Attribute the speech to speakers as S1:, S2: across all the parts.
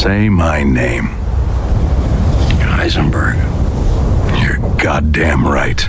S1: Say my name. Heisenberg. You're goddamn right.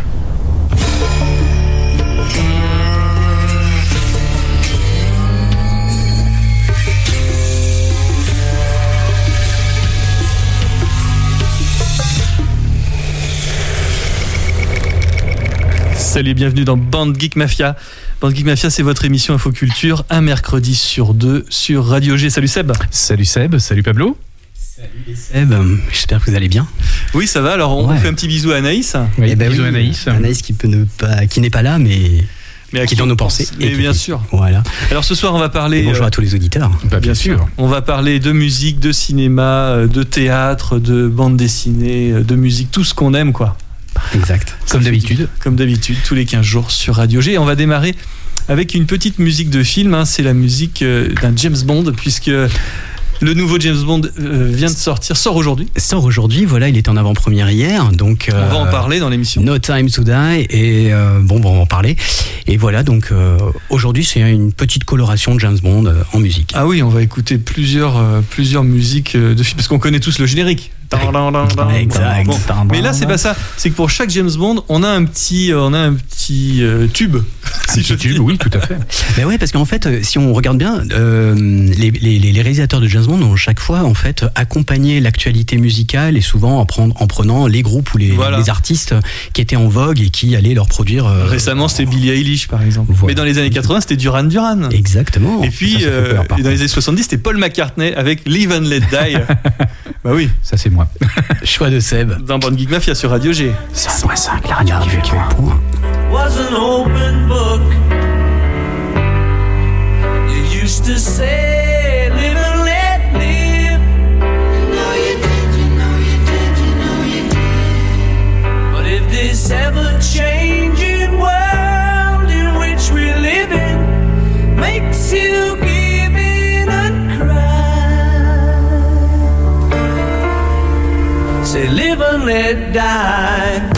S2: Salut, bienvenue dans Band Geek Mafia. Band Geek Mafia, c'est votre émission Infoculture, un mercredi sur deux sur Radio G. Salut Seb.
S3: Salut Seb, salut Pablo.
S4: Salut Seb, j'espère que vous allez bien.
S2: Oui, ça va, alors on fait un petit bisou à Anaïs.
S3: Oui, bisou à Anaïs.
S4: Anaïs qui n'est pas là, mais qui est dans nos pensées.
S2: Mais bien sûr.
S4: Voilà.
S2: Alors ce soir, on va parler...
S4: Bonjour à tous les auditeurs.
S2: Bien sûr. On va parler de musique, de cinéma, de théâtre, de bande dessinée, de musique, tout ce qu'on aime, quoi.
S4: Exact.
S2: Comme d'habitude, tous les 15 jours sur Radio G. Et on va démarrer avec une petite musique de film. C'est la musique d'un James Bond, puisque le nouveau James Bond sort aujourd'hui.
S4: Voilà, il est en avant-première hier. Donc,
S2: on va en parler dans l'émission.
S4: No Time to Die. Et on va en parler. Et voilà, donc aujourd'hui, c'est une petite coloration de James Bond en musique.
S2: Ah oui, on va écouter plusieurs musiques de films, parce qu'on connaît tous le générique.
S4: Exact.
S2: Bon. Mais là, c'est pas ça. C'est que pour chaque James Bond, on a un petit tube.
S3: Oui, tout à fait.
S4: Mais ouais, parce qu'en fait, si on regarde bien, les réalisateurs de James Bond ont chaque fois en fait accompagné l'actualité musicale et souvent en prenant les groupes ou les artistes qui étaient en vogue et qui allaient leur produire.
S2: Récemment, c'était Billie Eilish, par exemple. Voilà. Mais dans les années 80, c'était Duran Duran.
S4: Exactement.
S2: Et puis, dans les années 70, c'était Paul McCartney avec Live and Let Die. Bah oui.
S3: Ça, c'est moi.
S4: Choix de Seb.
S2: Dans Band Geek Mafia sur Radio G.
S4: 100.5, la radio du vécu.
S5: Was an open book. You used to say, live and let live. You know you did. But if this ever-changing world in which we live in makes you give in and cry, say live and let die.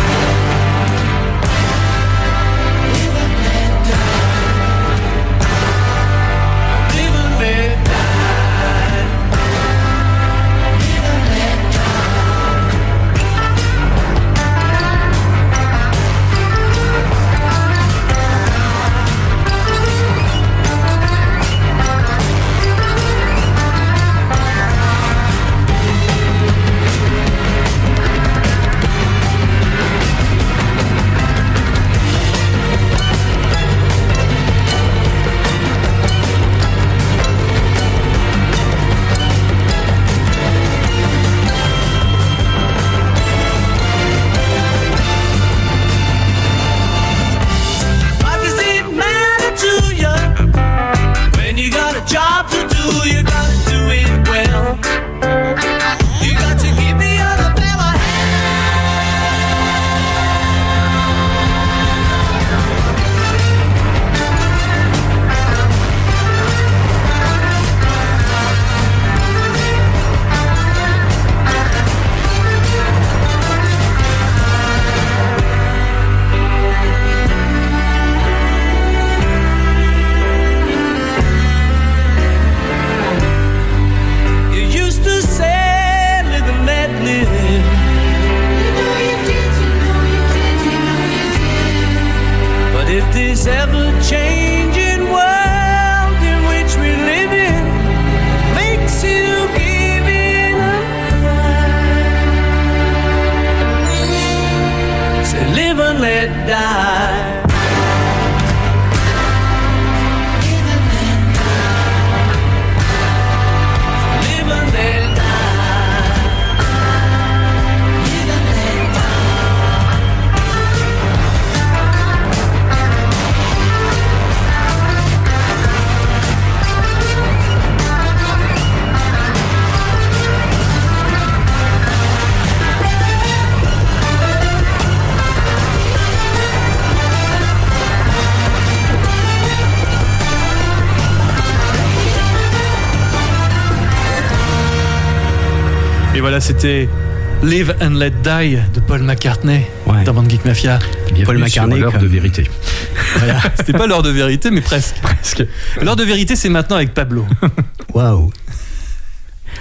S2: Et voilà, c'était Live and Let Die de Paul McCartney dans Band Geek Mafia.
S3: Paul McCartney, l'heure de vérité.
S2: Voilà. C'était pas l'heure de vérité, mais presque. L'heure de vérité, c'est maintenant avec Pablo.
S4: Waouh.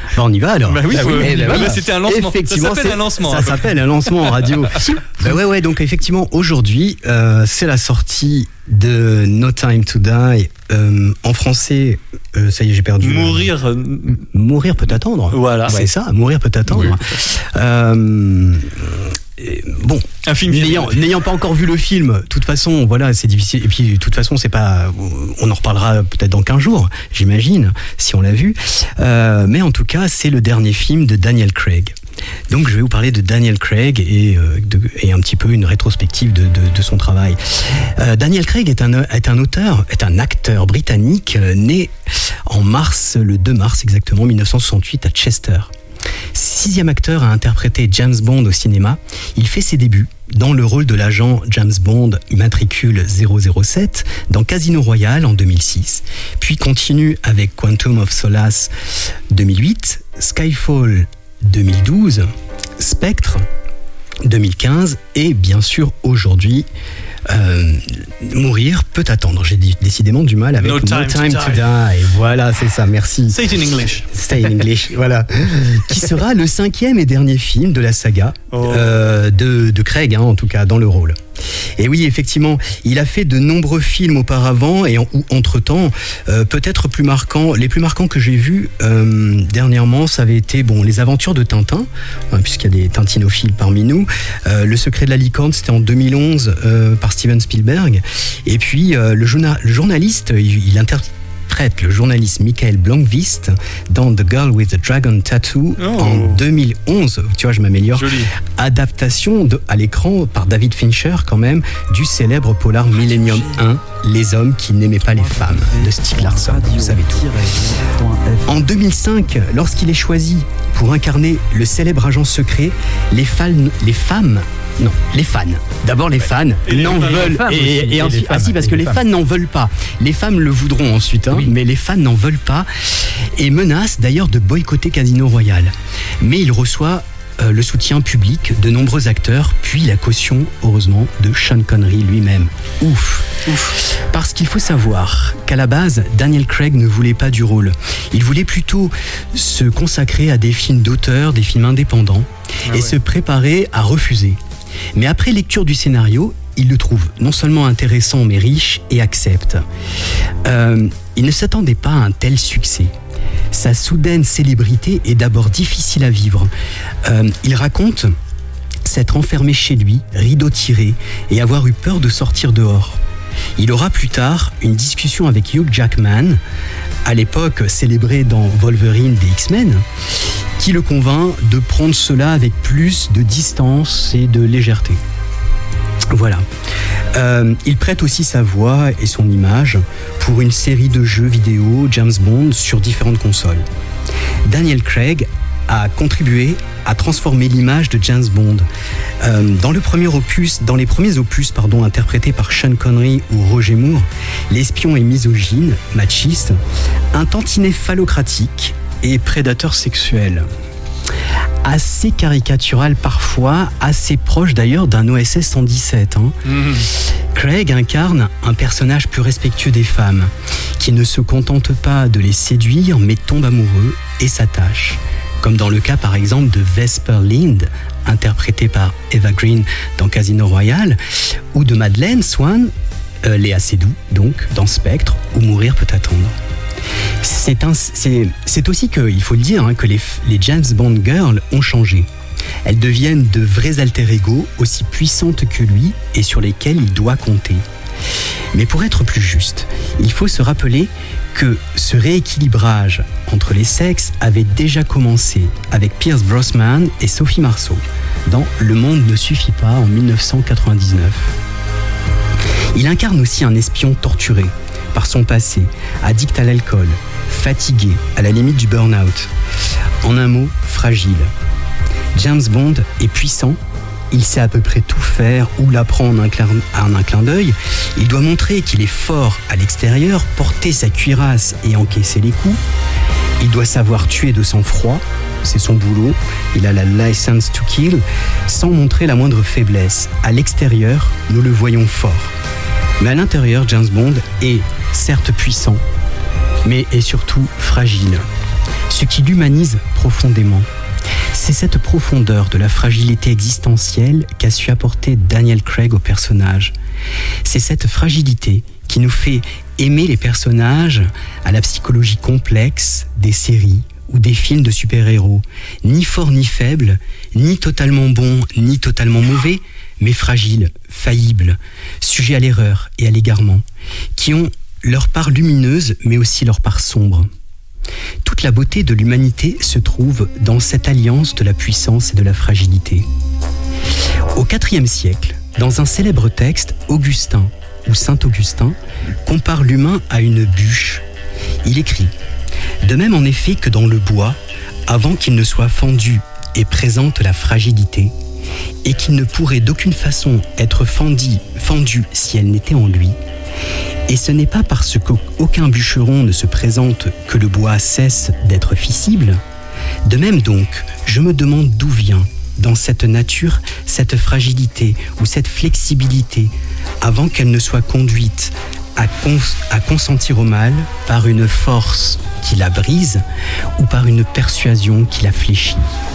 S4: Bon, on y va alors.
S2: Bah oui,
S4: voilà.
S2: C'était un lancement.
S4: Effectivement,
S2: ça s'appelle un lancement.
S4: Ça s'appelle un lancement en radio. Ouais. Donc effectivement, aujourd'hui, c'est la sortie de No Time to Die. En français, ça y est, j'ai perdu. Mourir peut attendre.
S2: Voilà.
S4: C'est ça. Mourir peut attendre. Bon,
S2: un film
S4: n'ayant pas encore vu le film, de toute façon, voilà, c'est difficile. Et puis, de toute façon, c'est pas. On en reparlera peut-être dans 15 jours, j'imagine, si on l'a vu. Mais en tout cas, c'est le dernier film de Daniel Craig. Donc, je vais vous parler de Daniel Craig et un petit peu une rétrospective de son travail. Daniel Craig est un acteur britannique né le 2 mars exactement, 1968 à Chester. 6e acteur à interpréter James Bond au cinéma, il fait ses débuts dans le rôle de l'agent James Bond immatricule 007 dans Casino Royale en 2006, puis continue avec Quantum of Solace 2008, Skyfall 2012, Spectre 2015 et bien sûr aujourd'hui Mourir peut attendre. J'ai décidément du mal avec No Time to Die. Voilà, c'est ça, merci.
S2: Say it in English.
S4: Stay in English, voilà. Qui sera le 5e et dernier film de la saga de Craig, en tout cas, dans le rôle. Et oui, effectivement, il a fait de nombreux films auparavant et entre-temps, peut-être les plus marquants que j'ai vus dernièrement, ça avait été Les Aventures de Tintin, puisqu'il y a des tintinophiles parmi nous. Le Secret de la licorne, c'était en 2011 par Steven Spielberg. Et puis, le journaliste, il interprète le journaliste Michael Blomqvist dans The Girl with the Dragon Tattoo en 2011. Tu vois, je m'améliore.
S2: Joli.
S4: Adaptation à l'écran par David Fincher, quand même, du célèbre polar Millennium 1, Les hommes qui n'aimaient pas les femmes, de Stieg Larsson. Vous savez tout. En 2005, lorsqu'il est choisi pour incarner le célèbre agent secret, les fans n'en veulent et ensuite parce que les fans n'en veulent pas. Les femmes le voudront ensuite, mais les fans n'en veulent pas et menacent d'ailleurs de boycotter Casino Royale. Mais il reçoit le soutien public de nombreux acteurs, puis la caution, heureusement, de Sean Connery lui-même. Ouf. Parce qu'il faut savoir qu'à la base, Daniel Craig ne voulait pas du rôle. Il voulait plutôt se consacrer à des films d'auteur, des films indépendants, se préparer à refuser. Mais après lecture du scénario, il le trouve non seulement intéressant mais riche et accepte. Il ne s'attendait pas à un tel succès. Sa soudaine célébrité est d'abord difficile à vivre. Il raconte s'être enfermé chez lui, rideau tiré, et avoir eu peur de sortir dehors. Il aura plus tard une discussion avec Hugh Jackman, à l'époque célébré dans Wolverine des X-Men, qui le convainc de prendre cela avec plus de distance et de légèreté. Voilà. Il prête aussi sa voix et son image pour une série de jeux vidéo James Bond sur différentes consoles. Daniel Craig a contribué à transformer l'image de James Bond. Dans les premiers opus interprétés par Sean Connery ou Roger Moore, l'espion est misogyne, machiste, un tantinet phallocratique et prédateur sexuel. Assez caricatural parfois, assez proche d'ailleurs d'un OSS 117. Craig incarne un personnage plus respectueux des femmes, qui ne se contente pas de les séduire, mais tombe amoureux et s'attache. Comme dans le cas par exemple de Vesper Lynd, interprétée par Eva Green dans Casino Royale, ou de Madeleine Swann, Léa Seydoux donc, dans Spectre, où Mourir peut attendre. C'est aussi que, il faut le dire, que les James Bond girls ont changé. Elles deviennent de vrais alter-ego aussi puissantes que lui et sur lesquelles il doit compter. Mais pour être plus juste, il faut se rappeler que ce rééquilibrage entre les sexes avait déjà commencé avec Pierce Brosnan et Sophie Marceau dans Le monde ne suffit pas en 1999. Il incarne aussi un espion torturé par son passé, addict à l'alcool, fatigué, à la limite du burn-out. En un mot, fragile. James Bond est puissant, il sait à peu près tout faire ou l'apprendre en un clin d'œil. Il doit montrer qu'il est fort à l'extérieur, porter sa cuirasse et encaisser les coups. Il doit savoir tuer de sang-froid, c'est son boulot. Il a la license to kill, sans montrer la moindre faiblesse. À l'extérieur, nous le voyons fort. Mais à l'intérieur, James Bond est certes puissant, mais est surtout fragile. ce qui l'humanise profondément. C'est cette profondeur de la fragilité existentielle qu'a su apporter Daniel Craig au personnage. C'est cette fragilité qui nous fait aimer les personnages à la psychologie complexe des séries ou des films de super-héros, ni forts ni faibles, ni totalement bons, ni totalement mauvais, mais fragiles, faillibles, sujets à l'erreur et à l'égarement, qui ont leur part lumineuse, mais aussi leur part sombre. Toute la beauté de l'humanité se trouve dans cette alliance de la puissance et de la fragilité. Au IVe siècle, dans un célèbre texte, Augustin, ou Saint Augustin, compare l'humain à une bûche. Il écrit « De même en effet que dans le bois, avant qu'il ne soit fendu et présente la fragilité, et qu'il ne pourrait d'aucune façon être fendu si elle n'était en lui, et ce n'est pas parce qu'aucun bûcheron ne se présente que le bois cesse d'être fissible. De même donc, je me demande d'où vient, dans cette nature, cette fragilité ou cette flexibilité, avant qu'elle ne soit conduite à consentir au mal par une force qui la brise ou par une persuasion qui la fléchit.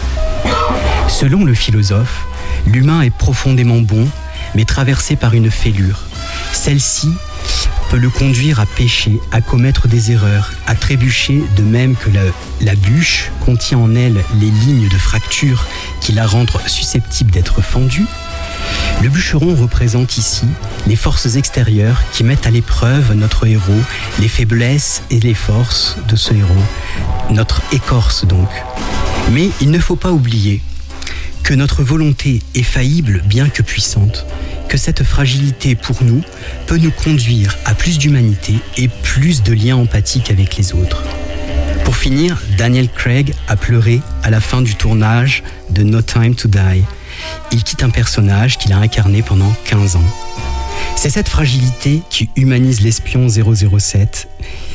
S4: Selon le philosophe, l'humain est profondément bon, mais traversé par une fêlure. Celle-ci peut le conduire à pécher, à commettre des erreurs, à trébucher, de même que la bûche contient en elle les lignes de fracture qui la rendent susceptible d'être fendue. Le bûcheron représente ici les forces extérieures qui mettent à l'épreuve notre héros, les faiblesses et les forces de ce héros, notre écorce donc. Mais il ne faut pas oublier que notre volonté est faillible bien que puissante, que cette fragilité pour nous peut nous conduire à plus d'humanité et plus de liens empathiques avec les autres. Pour finir, Daniel Craig a pleuré à la fin du tournage de No Time to Die. Il quitte un personnage qu'il a incarné pendant 15 ans. C'est cette fragilité qui humanise l'espion 007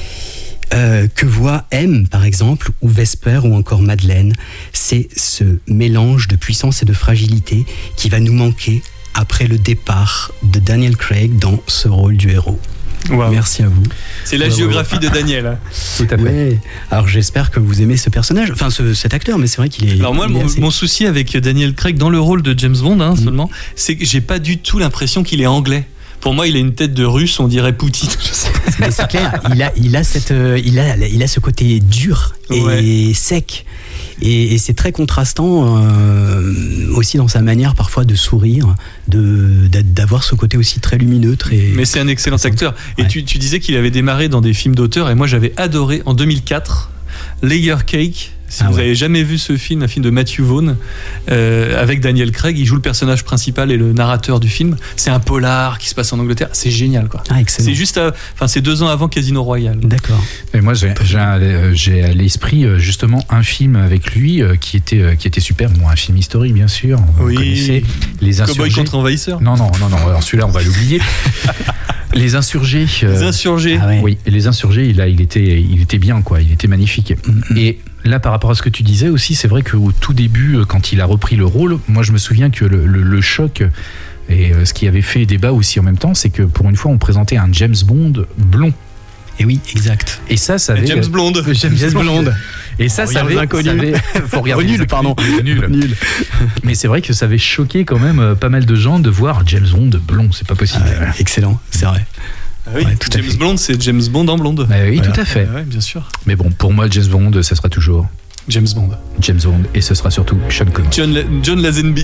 S4: que voit M, par exemple, ou Vesper, ou encore Madeleine. C'est ce mélange de puissance et de fragilité qui va nous manquer après le départ de Daniel Craig dans ce rôle du héros. Wow. Merci à vous.
S2: C'est la géographie de Daniel. Hein.
S4: Tout à fait. Ouais. Alors j'espère que vous aimez ce personnage, enfin cet acteur, mais c'est vrai qu'il est...
S2: Alors moi, mon souci avec Daniel Craig dans le rôle de James Bond, seulement, c'est que j'ai pas du tout l'impression qu'il est anglais. Pour moi, il a une tête de russe, on dirait Poutine.
S4: Mais c'est clair, il a ce côté dur et sec. Et c'est très contrastant aussi dans sa manière parfois de sourire, d'avoir ce côté aussi très lumineux.
S2: Mais c'est un excellent acteur. Et tu disais qu'il avait démarré dans des films d'auteur, et moi j'avais adoré en 2004 Layer Cake. Si vous n'avez jamais vu ce film, un film de Matthew Vaughn, avec Daniel Craig, il joue le personnage principal et le narrateur du film. C'est un polar qui se passe en Angleterre. C'est génial, quoi.
S4: Ah, excellent.
S2: C'est juste, c'est 2 ans avant Casino Royale.
S4: D'accord.
S3: Et moi, j'ai à l'esprit justement un film avec lui qui était super. Bon, un film historique, bien sûr. Vous connaissez Les Insurgés.
S2: Cowboy contre envahisseur.
S3: Non. Alors celui-là, on va l'oublier. Les Insurgés.
S2: Les Insurgés.
S3: Oui, et Les Insurgés, il était bien, quoi. Il était magnifique. Et là, par rapport à ce que tu disais aussi, c'est vrai qu'au tout début, quand il a repris le rôle, moi je me souviens que le choc, et ce qui avait fait débat aussi en même temps, c'est que pour une fois, on présentait un James Bond blond.
S4: Et oui, exact.
S3: Et ça avait...
S2: James Blonde.
S3: James Blonde. Et ça avait...
S4: Faut regarder nul, pardon.
S3: Nul. Mais c'est vrai que ça avait choqué quand même pas mal de gens de voir James Bond blond. C'est pas possible.
S4: Excellent, c'est vrai.
S2: Ah oui, James Bond, c'est James Bond en blonde.
S3: Bah oui, tout à fait.
S2: Ouais, bien sûr.
S3: Mais bon, pour moi, James Bond, ça sera toujours
S2: James Bond.
S3: Et ce sera surtout Sean Connery.
S2: John Lazenby.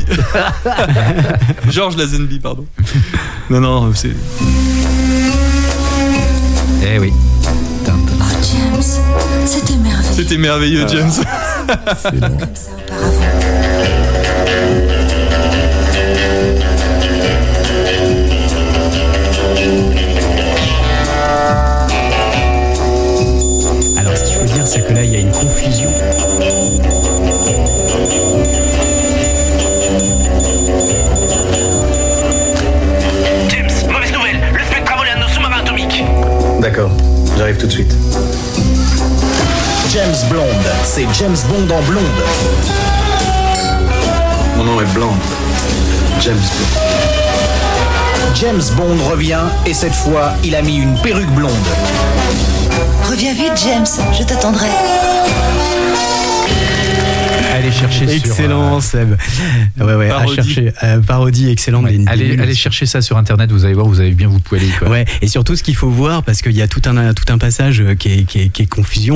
S2: George Lazenby, pardon. Non, c'est...
S3: Eh oui.
S6: Oh, James, c'était merveilleux.
S2: C'était merveilleux, James.
S6: C'est bon. Comme ça auparavant.
S4: Alors, ce qu'il faut dire, c'est que là, il y a une confusion.
S7: James, mauvaise nouvelle. Le spectre a volé un de nos sous-marins atomiques.
S8: D'accord, j'arrive tout de suite.
S9: James Blonde, c'est James Bond en blonde.
S8: Mon nom est Blonde. James Blonde.
S9: James Bond revient et cette fois, il a mis une perruque blonde.
S6: Reviens vite, James, je t'attendrai.
S3: Allez chercher
S4: excellent, Seb. Ouais,
S2: parodie.
S4: à chercher. Parodie excellente.
S3: Ouais, allez chercher ça sur internet, vous allez voir, vous allez bien vous poiler. Quoi.
S4: Ouais, et surtout ce qu'il faut voir, parce qu'il y a tout un passage qui est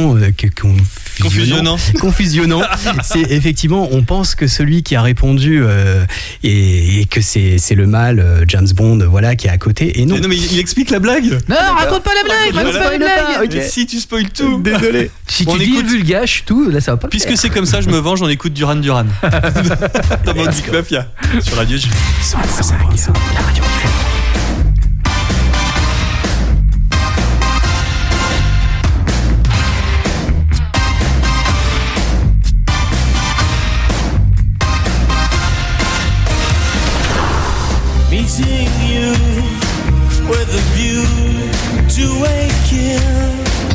S4: confusionnant. C'est effectivement, on pense que celui qui a répondu et que c'est le mâle, James Bond, voilà, qui est à côté. Et non.
S2: Mais non, mais il explique la blague.
S3: Non, raconte pas la blague. Raconte pas la blague.
S2: Okay. Si tu spoil tout.
S4: Désolé.
S3: Si
S2: bon,
S3: tu dis vulgache, tout, là ça va pas.
S2: Puisque c'est comme ça, je me venge, on écoute Duran Duran. Dans Music Mafia sur Radio J.
S4: 100%, la radio qui fait.
S5: Meeting you with a view to a kill.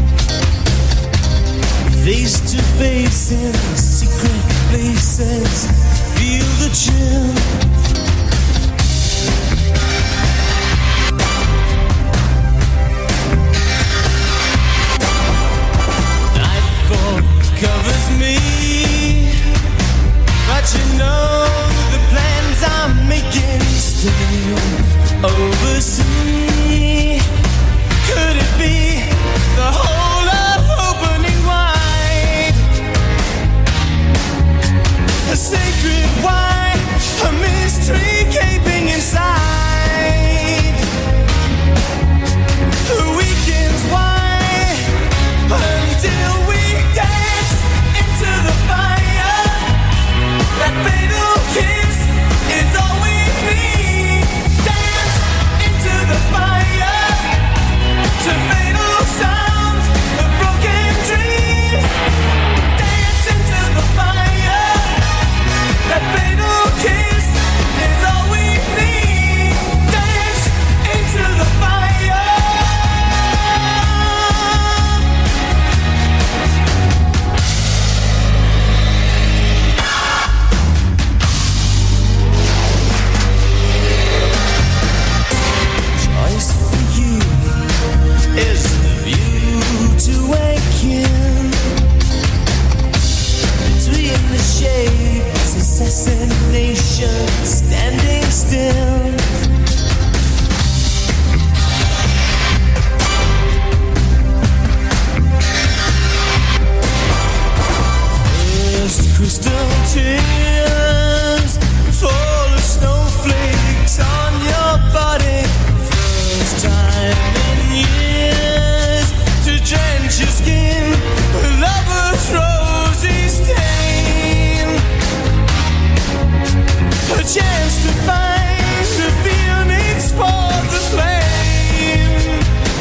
S5: Face to face in secret places, feel the chill. Nightfall covers me, but you know the plans I'm making still oversee. Could it be the whole of opening wide? A sacred wine, a mystery gaping inside. The weekend's wine until we dance into the fire. That fatal kiss is all we need. Dance into the fire to fatal sounds of broken dreams. Dance into the fire. That fatal kiss is all we need. Dance into the fire. Choice for you is the view to a kill. Between the shades, assassination standing still. First crystal tears fall as snowflakes on your body. First time in years to drench your skin with lover's rosy stain. A chance to find the phoenix for the flame.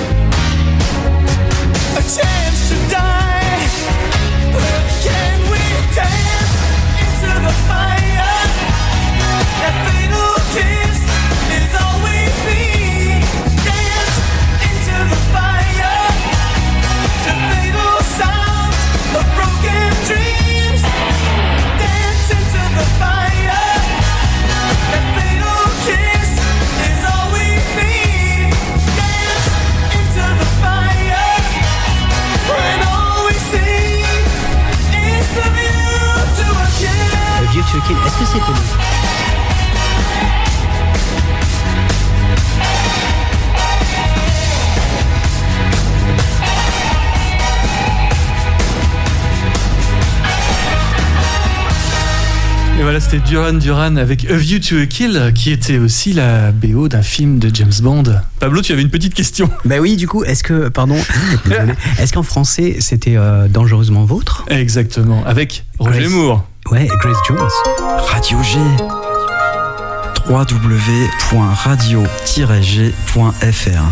S5: A chance to die, but can we dance into the fire? That fatal kiss is all we need. Dance into the fire to fatal sounds of broken dreams. Dance into the fire. That fatal kiss is all we need. Dance into the fire when all we see is the view to a kill.
S4: Le vieux Chucky, est-ce que c'était lui?
S2: Et voilà, c'était Duran Duran avec A View to a Kill, qui était aussi la BO d'un film de James Bond. Pablo, tu avais une petite question.
S4: Bah oui, du coup, est-ce qu'en français c'était Dangereusement Vôtre?
S2: Exactement, avec Roger
S4: Grace.
S2: Moore.
S4: Ouais, et Grace Jones.
S10: Radio G. www.radio-g.fr.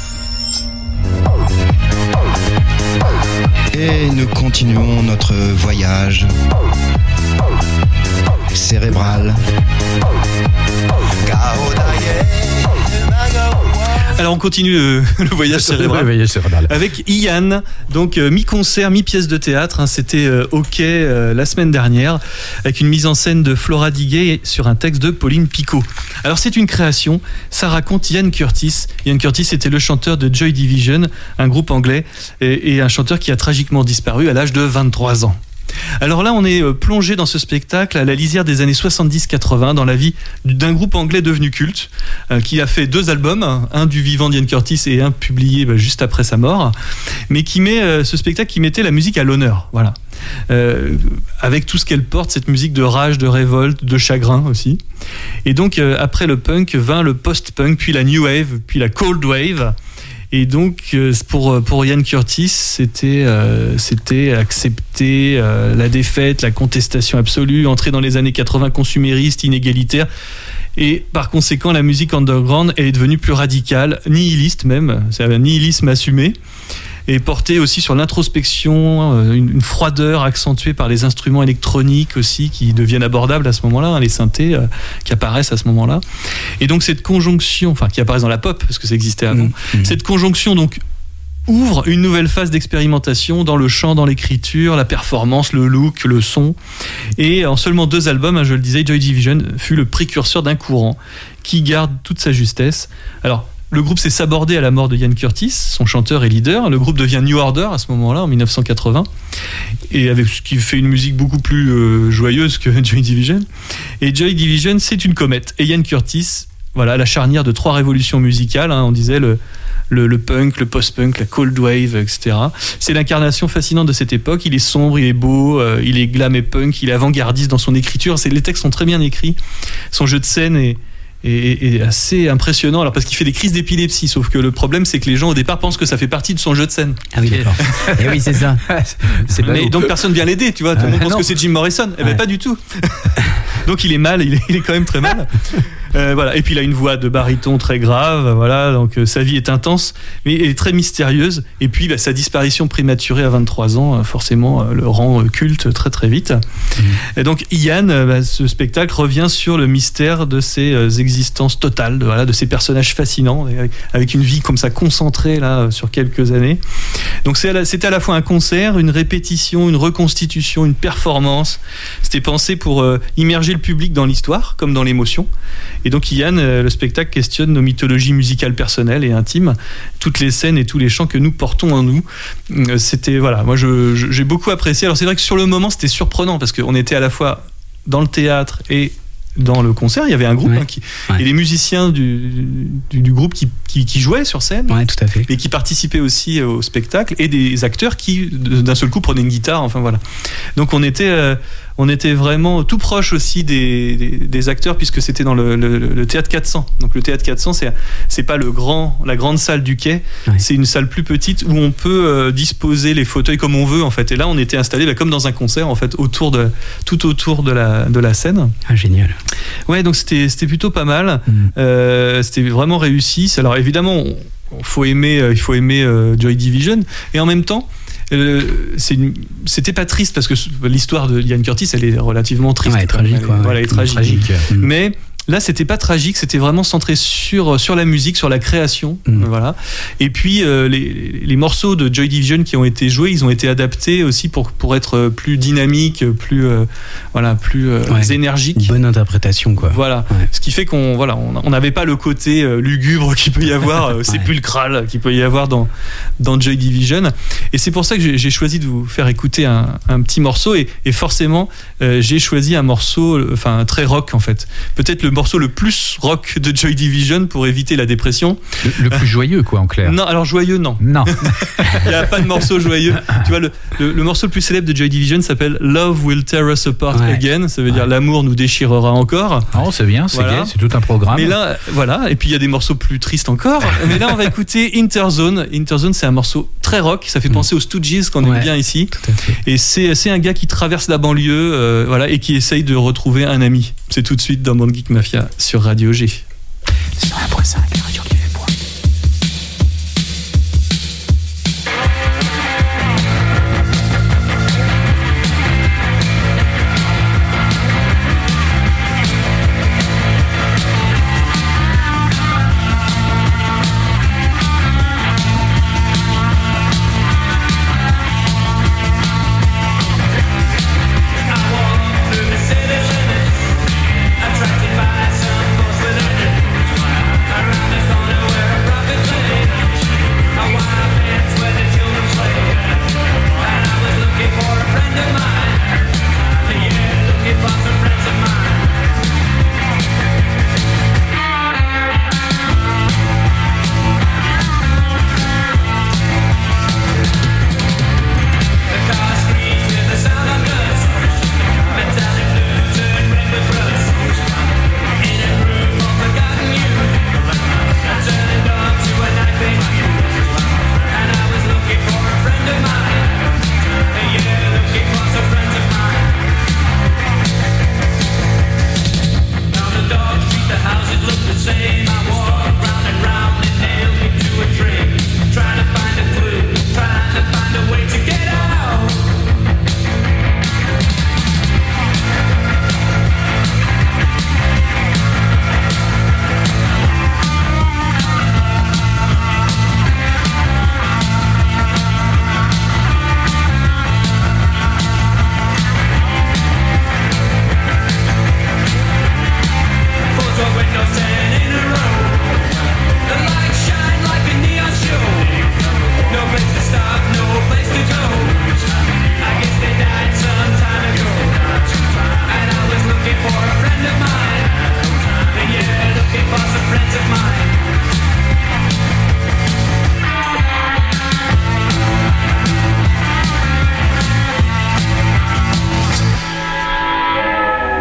S10: Et nous continuons notre voyage cérébral.
S2: Alors on continue le voyage cérébral avec Ian, donc mi-concert, mi-pièce de théâtre, hein, c'était au Quai la semaine dernière, avec une mise en scène de Flora Diguet sur un texte de Pauline Picot. Alors c'est une création, ça raconte Ian Curtis. Ian Curtis était le chanteur de Joy Division, un groupe anglais, et un chanteur qui a tragiquement disparu à l'âge de 23 ans. Alors là, on est plongé dans ce spectacle à la lisière des années 70-80 dans la vie d'un groupe anglais devenu culte qui a fait 2 albums, un du vivant d'Ian Curtis et un publié juste après sa mort, mais qui met ce spectacle qui mettait la musique à l'honneur, voilà. Avec tout ce qu'elle porte, cette musique de rage, de révolte, de chagrin aussi. Et donc après le punk vint le post-punk, puis la new wave, puis la cold wave. Et donc pour Ian Curtis, c'était accepter la défaite, la contestation absolue, entrer dans les années 80 consuméristes, inégalitaires. Et par conséquent, la musique underground est devenue plus radicale, nihiliste même, c'est un nihilisme assumé, et porté aussi sur l'introspection, une froideur accentuée par les instruments électroniques aussi qui deviennent abordables à ce moment-là, hein, les synthés qui apparaissent à ce moment-là. Et donc cette conjonction, enfin qui apparaissent dans la pop parce que ça existait avant, cette conjonction donc ouvre une nouvelle phase d'expérimentation dans le chant, dans l'écriture, la performance, le look, le son. Et en seulement 2 albums, hein, je le disais, Joy Division fut le précurseur d'un courant qui garde toute sa justesse. Alors le groupe s'est sabordé à la mort de Ian Curtis, son chanteur et leader. Le groupe devient New Order à ce moment-là, en 1980, et avec ce qui fait une musique beaucoup plus joyeuse que Joy Division. Et Joy Division, c'est une comète. Et Ian Curtis, voilà, la charnière de 3 révolutions musicales. Hein, on disait le punk, le post-punk, la cold wave, etc. C'est l'incarnation fascinante de cette époque. Il est sombre, il est beau, il est glam et punk, il est avant-gardiste dans son écriture. Les textes sont très bien écrits. Son jeu de scène est assez impressionnant, alors parce qu'il fait des crises d'épilepsie, sauf que le problème c'est que les gens au départ pensent que ça fait partie de son jeu de scène.
S4: Ah oui, d'accord. Et oui, c'est ça.
S2: Mais donc personne vient l'aider, tu vois, tout le monde pense que c'est Jim Morrison. Eh ben pas du tout. Donc il est mal, il est quand même très mal. Voilà. Et puis il a une voix de baryton très grave, voilà, donc sa vie est intense, mais elle est très mystérieuse. Et puis sa disparition prématurée à 23 ans, forcément, le rend culte très très vite. Et donc Ian, ce spectacle revient sur le mystère de ses existences totales, de ces personnages fascinants, avec une vie comme ça concentrée là sur quelques années. Donc c'était à la fois un concert, une répétition, une reconstitution, une performance. C'était pensé pour immerger le public dans l'histoire comme dans l'émotion. Et donc Ian, le spectacle questionne nos mythologies musicales personnelles et intimes, toutes les scènes et tous les chants que nous portons en nous. C'était, voilà, moi j'ai beaucoup apprécié. Alors c'est vrai que sur le moment c'était surprenant parce qu'on était à la fois dans le théâtre et dans le concert, il y avait un groupe et les musiciens du groupe qui jouaient sur scène,
S4: tout à fait,
S2: et qui participaient aussi au spectacle, et des acteurs qui d'un seul coup prenaient une guitare, enfin voilà. Donc on était vraiment tout proche aussi des acteurs, puisque c'était dans le théâtre 400. Donc le théâtre 400, c'est pas la grande salle du Quai, c'est une salle plus petite où on peut disposer les fauteuils comme on veut en fait. Et là, on était installé comme dans un concert en fait, tout autour de la scène.
S4: Ah, génial.
S2: Ouais, donc c'était plutôt pas mal. C'était vraiment réussi. Alors évidemment, il faut aimer Joy Division, et en même temps, c'était pas triste parce que l'histoire de Ian Curtis, elle est relativement triste.
S4: Ouais, tragique.
S2: Elle est tragique. Mais là, c'était pas tragique, c'était vraiment centré sur la musique, sur la création, voilà. Et puis les morceaux de Joy Division qui ont été joués, ils ont été adaptés aussi pour être plus dynamiques, plus énergiques.
S4: Bonne interprétation, quoi.
S2: Voilà. Ouais. Ce qui fait qu'on n'avait pas le côté lugubre qu'il peut y avoir, sépulcral qu'il peut y avoir dans Joy Division. Et c'est pour ça que j'ai choisi de vous faire écouter un petit morceau, et forcément j'ai choisi un morceau, très rock en fait. Peut-être le morceau le plus rock de Joy Division pour éviter la dépression.
S3: Le plus joyeux, quoi, en clair.
S2: Non, alors joyeux, non.
S3: Non.
S2: Il n'y a pas de morceau joyeux. Tu vois, le morceau le plus célèbre de Joy Division s'appelle Love Will Tear Us Apart Again. Ça veut dire l'amour nous déchirera encore.
S3: Oh, c'est bien, c'est gay, c'est tout un programme.
S2: Mais là, voilà. Et puis il y a des morceaux plus tristes encore. Mais là, on va écouter Interzone. Interzone, c'est un morceau très rock. Ça fait penser aux Stooges qu'on aime bien ici.
S4: Tout à fait.
S2: Et c'est un gars qui traverse la banlieue, et qui essaye de retrouver un ami. C'est tout de suite dans Band Geek Mafia sur Radio G.
S3: 101.5, Radio qui fait point.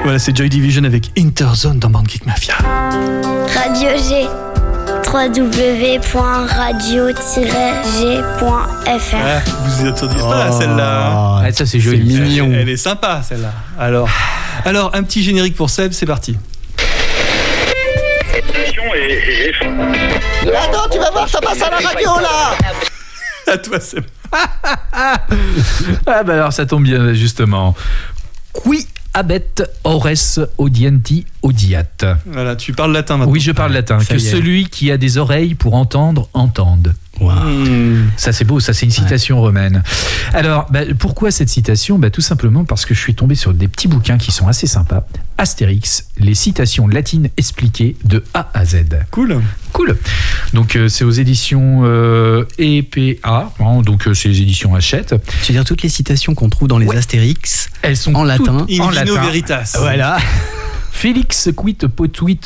S2: Voilà, c'est Joy Division avec Interzone dans Band Geek Mafia.
S11: Radio G. www.radio-g.fr.
S2: Ah, vous y attendiez pas celle-là.
S3: Ah, ça c'est joli.
S2: Mignon. Elle est sympa celle-là. Alors, un petit générique pour Seb, c'est parti.
S12: Là, non, tu vas voir, ça passe à la radio là.
S2: À toi, Seb.
S3: Ah bah alors ça tombe bien justement. Qui habet ores audienti audiat.
S2: Voilà, tu parles latin maintenant.
S3: Oui, je parle latin. Que celui qui a des oreilles pour entendre, entende. Wow. Ça c'est beau, ça c'est une citation romaine. Alors pourquoi cette citation ? Tout simplement parce que je suis tombé sur des petits bouquins qui sont assez sympas. Astérix, les citations latines expliquées de A à Z.
S2: Cool.
S3: Donc c'est aux éditions EPA, donc c'est les éditions Hachette.
S4: Tu veux dire toutes les citations qu'on trouve dans les Astérix,
S3: elles sont
S4: en latin.
S2: In vino veritas.
S4: Voilà.
S3: Félix quid potuit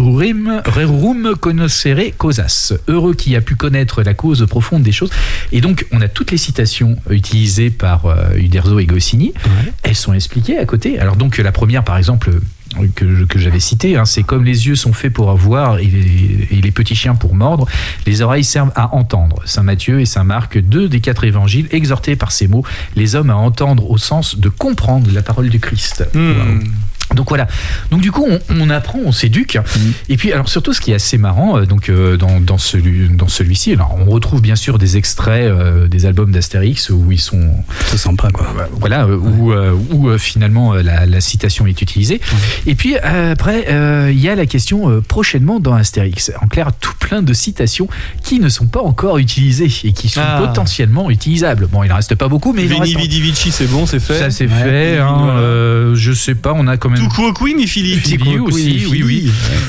S3: rerum conoscere causas. Heureux qui a pu connaître la cause profonde des choses. Et donc, on a toutes les citations utilisées par Uderzo et Goscinny. Ouais. Elles sont expliquées à côté. Alors donc, la première, par exemple, que j'avais citée, c'est comme les yeux sont faits pour voir et les petits chiens pour mordre, les oreilles servent à entendre. Saint Matthieu et Saint Marc, 2 des 4 évangiles, exhortaient par ces mots les hommes à entendre au sens de comprendre la parole du Christ. Wow. Donc voilà. Donc du coup, on apprend, on s'éduque. Et puis, alors surtout, ce qui est assez marrant, dans celui-ci, alors on retrouve bien sûr des extraits des albums d'Astérix où ils sont
S4: tout sympa, quoi.
S3: Voilà, où finalement la citation est utilisée. Et puis après, il y a la question prochainement dans Astérix. En clair, tout plein de citations qui ne sont pas encore utilisées et qui sont potentiellement utilisables. Bon, il en reste pas beaucoup, mais
S2: Veni Vidi Vici, c'est bon, c'est fait.
S3: Ça c'est fait. Je sais pas, on a quand même.
S2: Tucuoquini, mi fili.
S3: Fili aussi, oui.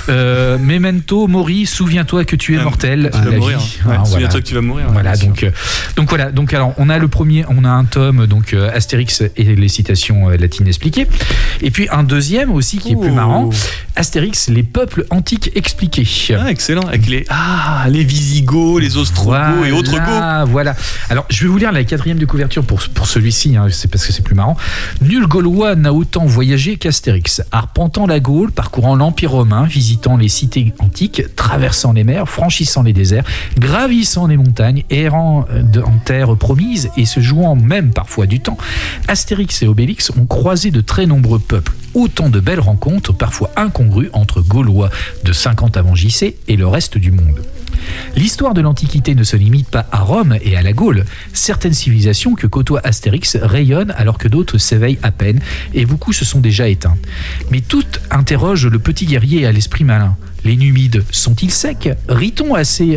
S3: Memento mori, souviens-toi que tu es mortel.
S2: Tu vas mourir. Souviens-toi que tu vas mourir.
S3: Voilà, donc voilà. Donc alors, on a un tome, donc Astérix et les citations latines expliquées. Et puis un deuxième aussi qui est plus marrant. Astérix, les peuples antiques expliqués.
S2: Ah, excellent. Avec les Visigoths, les Ostrogoths et autres Goths.
S3: Voilà. Alors, je vais vous lire la 4e de couverture pour celui-ci, c'est parce que c'est plus marrant. Nul Gaulois n'a autant voyagé qu'Astérix. Arpentant la Gaule, parcourant l'Empire romain, visitant les cités antiques, traversant les mers, franchissant les déserts, gravissant les montagnes, errant en terre promise et se jouant même parfois du temps, Astérix et Obélix ont croisé de très nombreux peuples. Autant de belles rencontres, parfois incongrues, entre Gaulois de 50 avant JC et le reste du monde. L'histoire de l'Antiquité ne se limite pas à Rome et à la Gaule. Certaines civilisations que côtoie Astérix rayonnent alors que d'autres s'éveillent à peine et beaucoup se sont déjà éteints. Mais toutes interrogent le petit guerrier à l'esprit malin. Les Numides sont-ils secs ? Rit-on assis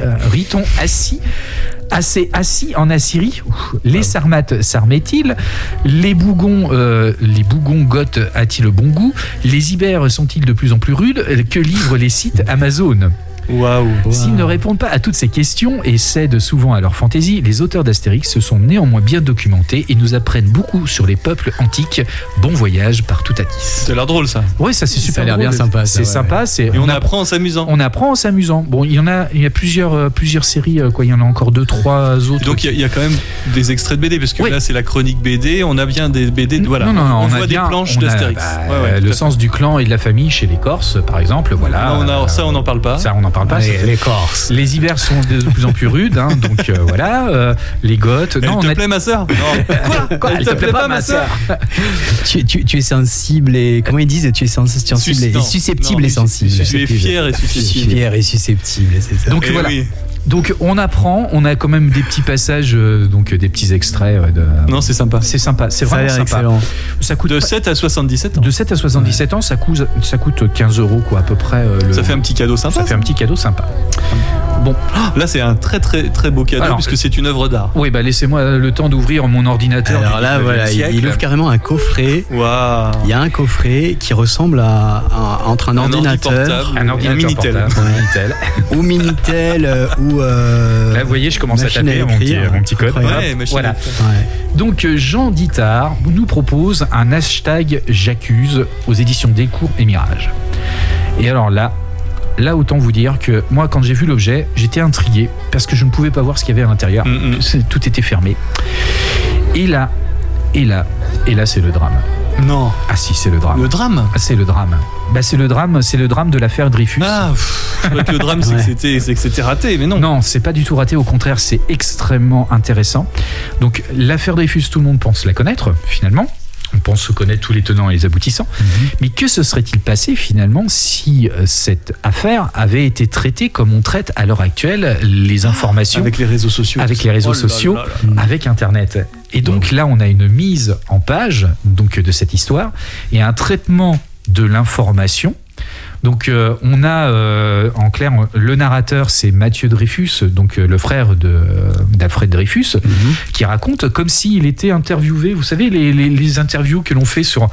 S3: en Assyrie ? Les Sarmates s'armaient-ils ? Les Bougons goths a-t-il bon goût ? Les Ibères sont-ils de plus en plus rudes ? Que livrent les sites Amazon ? S'ils ne répondent pas à toutes ces questions et cèdent souvent à leur fantaisie, les auteurs d'Astérix se sont néanmoins bien documentés et nous apprennent beaucoup sur les peuples antiques. Bon voyage par Toutatis.
S2: Ça a l'air drôle, ça.
S3: Oui, ça c'est super.
S4: Ça a l'air bien sympa.
S3: C'est sympa.
S2: Et on apprend en s'amusant.
S3: On apprend en s'amusant. Bon, il y a plusieurs séries. Il y en a encore 2-3 autres.
S2: Donc il y a quand même des extraits de BD parce que là c'est la chronique BD. On a bien des BD. Voilà.
S3: Non,
S2: on voit des planches d'Astérix.
S3: Le sens du clan et de la famille chez les Corses, par exemple. Voilà.
S2: Ça on n'en parle pas.
S3: Ça on n'en parle pas.
S4: Les Corses.
S3: Les Ibères sont de plus en plus rudes, donc voilà. Les Goths.
S2: Elle te plaît ma sœur ? Non.
S3: Quoi ? Elle te plaît pas ma sœur ?
S4: Tu es sensible et comment ils disent ? Tu es sensible et susceptible et sensible.
S2: Tu es fier et susceptible.
S4: Fier et susceptible, c'est ça.
S3: Donc voilà. Donc on apprend, on a quand même des petits passages, donc des petits extraits.
S2: Non, c'est sympa.
S3: C'est sympa, c'est vraiment sympa.
S4: Excellent.
S3: Ça coûte
S2: de 7 à 77 ans.
S3: De 7 à 77 ans, ça coûte 15 € quoi, à peu près.
S2: Ça fait un petit cadeau sympa.
S3: Ça fait un petit cadeau sympa. Bon,
S2: là c'est un très très très beau cadeau puisque c'est une œuvre d'art.
S3: Oui, laissez-moi le temps d'ouvrir mon ordinateur.
S4: Alors là, voilà, il ouvre carrément un coffret.
S2: Waouh.
S4: Il y a un coffret qui ressemble entre un ordinateur,
S3: un Minitel,
S4: ou Minitel ou.
S3: Là, vous voyez, je commence à taper mon petit code. Voilà. Donc Jean Dittard nous propose un hashtag J'accuse aux éditions Delcourt et Mirage. Et alors là, autant vous dire que moi, quand j'ai vu l'objet, j'étais intrigué parce que je ne pouvais pas voir ce qu'il y avait à l'intérieur. Tout était fermé. Et là, c'est le drame.
S2: Non.
S3: Ah si, c'est le drame.
S2: Le drame.
S3: Ah, c'est le drame. Bah, c'est le drame de l'affaire Dreyfus.
S2: Ah, je crois que le drame, c'est que c'était raté, mais non.
S3: Non, c'est pas du tout raté, au contraire, c'est extrêmement intéressant. Donc, l'affaire Dreyfus, tout le monde pense la connaître, finalement. On pense connaître tous les tenants et les aboutissants. Mais que se serait-il passé finalement si cette affaire avait été traitée comme on traite à l'heure actuelle les informations
S2: avec les réseaux sociaux,
S3: avec Internet. Et donc là, on a une mise en page donc de cette histoire et un traitement de l'information. Donc on a en clair le narrateur, c'est Mathieu Dreyfus, donc le frère d'Alfred Dreyfus, qui raconte comme s'il était interviewé. Vous savez les interviews que l'on fait sur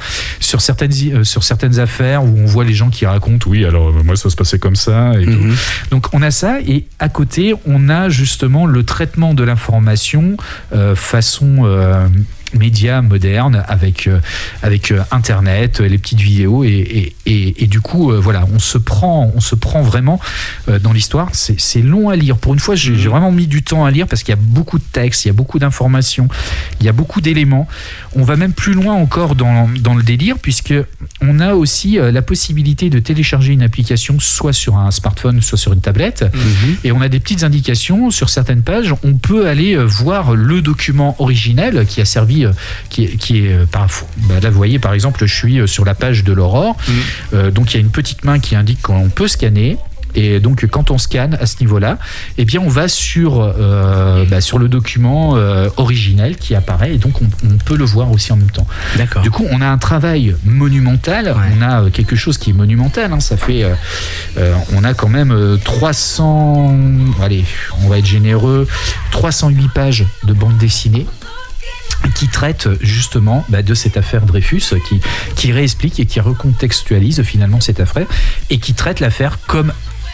S3: certaines affaires où on voit les gens qui racontent. Oui, alors moi ça se passait comme ça. Et tout. Donc on a ça et à côté on a justement le traitement de l'information façon médias modernes avec Internet, les petites vidéos et du coup voilà, on se prend vraiment dans l'histoire. C'est long à lire. Pour une fois, j'ai vraiment mis du temps à lire parce qu'il y a beaucoup de textes, il y a beaucoup d'informations, il y a beaucoup d'éléments. On va même plus loin encore dans le délire puisque on a aussi la possibilité de télécharger une application soit sur un smartphone, soit sur une tablette et on a des petites indications sur certaines pages. On peut aller voir le document originel qui a servi qui est parfois. Là, vous voyez, par exemple, je suis sur la page de l'Aurore. Donc, il y a une petite main qui indique qu'on peut scanner. Et donc, quand on scanne à ce niveau-là, eh bien, on va sur le document originel qui apparaît. Et donc, on peut le voir aussi en même temps.
S4: D'accord.
S3: Du coup, on a un travail monumental. Ouais. On a quelque chose qui est monumental. Hein. Ça fait... on a quand même 300... Allez, on va être généreux. 308 pages de bande dessinée qui traite justement de cette affaire Dreyfus, qui réexplique et qui recontextualise finalement cette affaire et qui traite l'affaire comme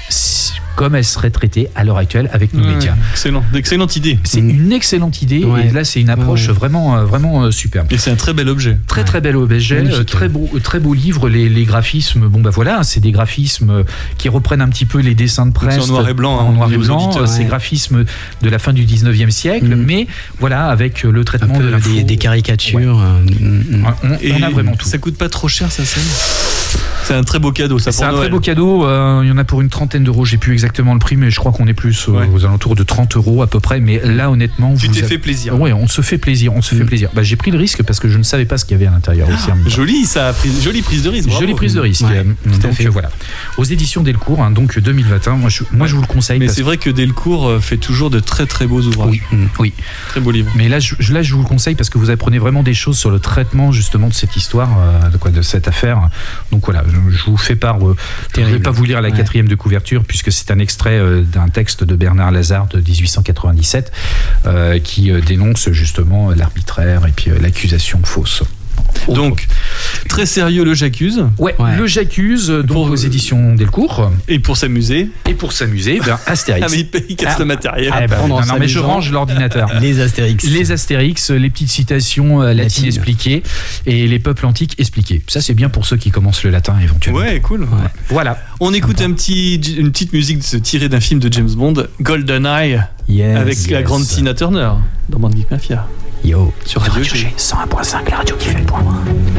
S3: elle serait traitée à l'heure actuelle avec nos médias.
S2: Excellente idée.
S3: C'est une excellente idée et là c'est une approche vraiment superbe.
S2: Et c'est un très bel objet.
S3: Très bel objet, très beau livre. Les graphismes, c'est des graphismes qui reprennent un petit peu les dessins de presse
S2: en noir et blanc.
S3: En noir et blanc, ces graphismes de la fin du 19e siècle, mais voilà, avec le traitement de l'info.
S4: Des caricatures.
S3: Ouais. On a vraiment tout.
S2: Ça coûte pas trop cher, ça scène. C'est un très beau cadeau, ça.
S3: C'est un très beau cadeau. Il y en a pour une trentaine d'euros. J'ai plus exactement le prix, mais je crois qu'on est plus aux alentours de 30 euros à peu près. Mais là, honnêtement,
S2: tu t'es fait plaisir.
S3: Oui, on se fait plaisir. J'ai pris le risque parce que je ne savais pas ce qu'il y avait à l'intérieur aussi.
S2: Jolie prise de risque. Bravo.
S3: Jolie prise de risque. Donc voilà. Aux éditions Delcourt, donc 2021. Moi, je vous le conseille.
S2: Mais c'est vrai que Delcourt fait toujours de très très beaux ouvrages.
S3: Oui.
S2: Très beau livre.
S3: Mais là, je vous le conseille parce que vous apprenez vraiment des choses sur le traitement justement de cette histoire, de cette affaire. Donc voilà. Je vous fais part. Je ne vais pas vous lire la quatrième de couverture puisque c'est un extrait d'un texte de Bernard Lazare de 1897 qui dénonce justement l'arbitraire et puis l'accusation fausse.
S2: Donc, très sérieux, le J'accuse.
S3: Ouais. Le J'accuse, donc aux éditions Delcourt.
S2: Et pour s'amuser,
S3: Astérix.
S2: Ah, mais il casse le matériel.
S3: Non, mais je range l'ordinateur.
S4: Les Astérix.
S3: Les Astérix, les petites citations latines expliquées et les peuples antiques expliqués. Ça, c'est bien pour ceux qui commencent le latin éventuellement.
S2: Ouais, cool. Ouais.
S3: Voilà.
S2: On écoute une petite musique tirée d'un film de James Bond, GoldenEye, avec la grande Tina Turner dans Band Geek Mafia.
S4: Yo,
S3: sur Radio G 101.5, la radio qui fait le point.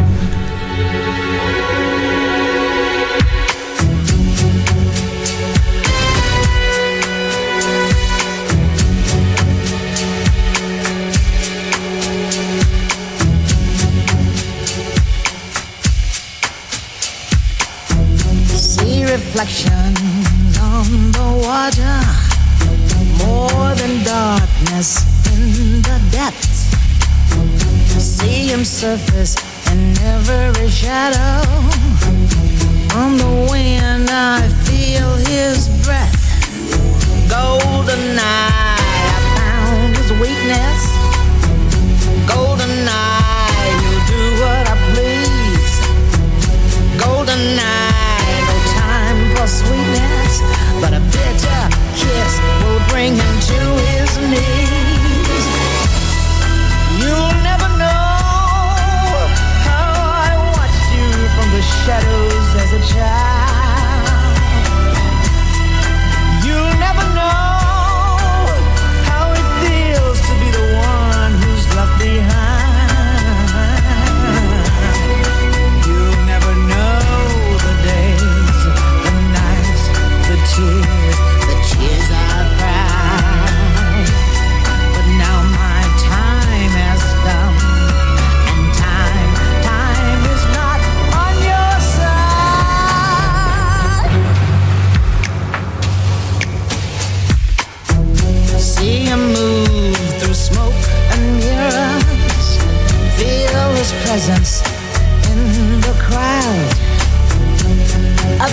S13: See reflections on the water, more than darkness in the depths. See him surface in every shadow. On the wind I feel his breath. Golden eye, I found his weakness. Golden eye, he'll do what I please. Golden eye, no time for sweetness, but a bitter kiss will bring him to his knees. You'll never know how I watched you from the shadows as a child. You'll never know how it feels to be the one who's left behind.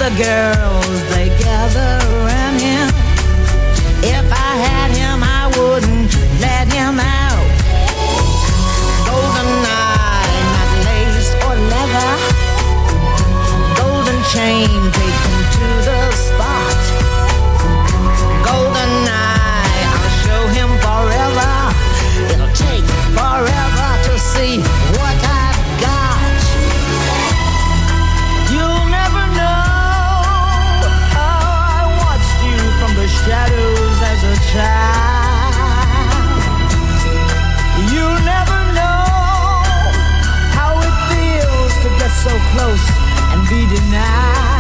S5: the girls, they gather around him. If I had him, I wouldn't let him out. Golden eye, not lace or leather. Golden chain, take him to the spot. Golden eye, I'll show him forever. It'll take forever to see what I've got. You'll never know how I watched you from the shadows as a child. You'll never know how it feels to get so close and be denied.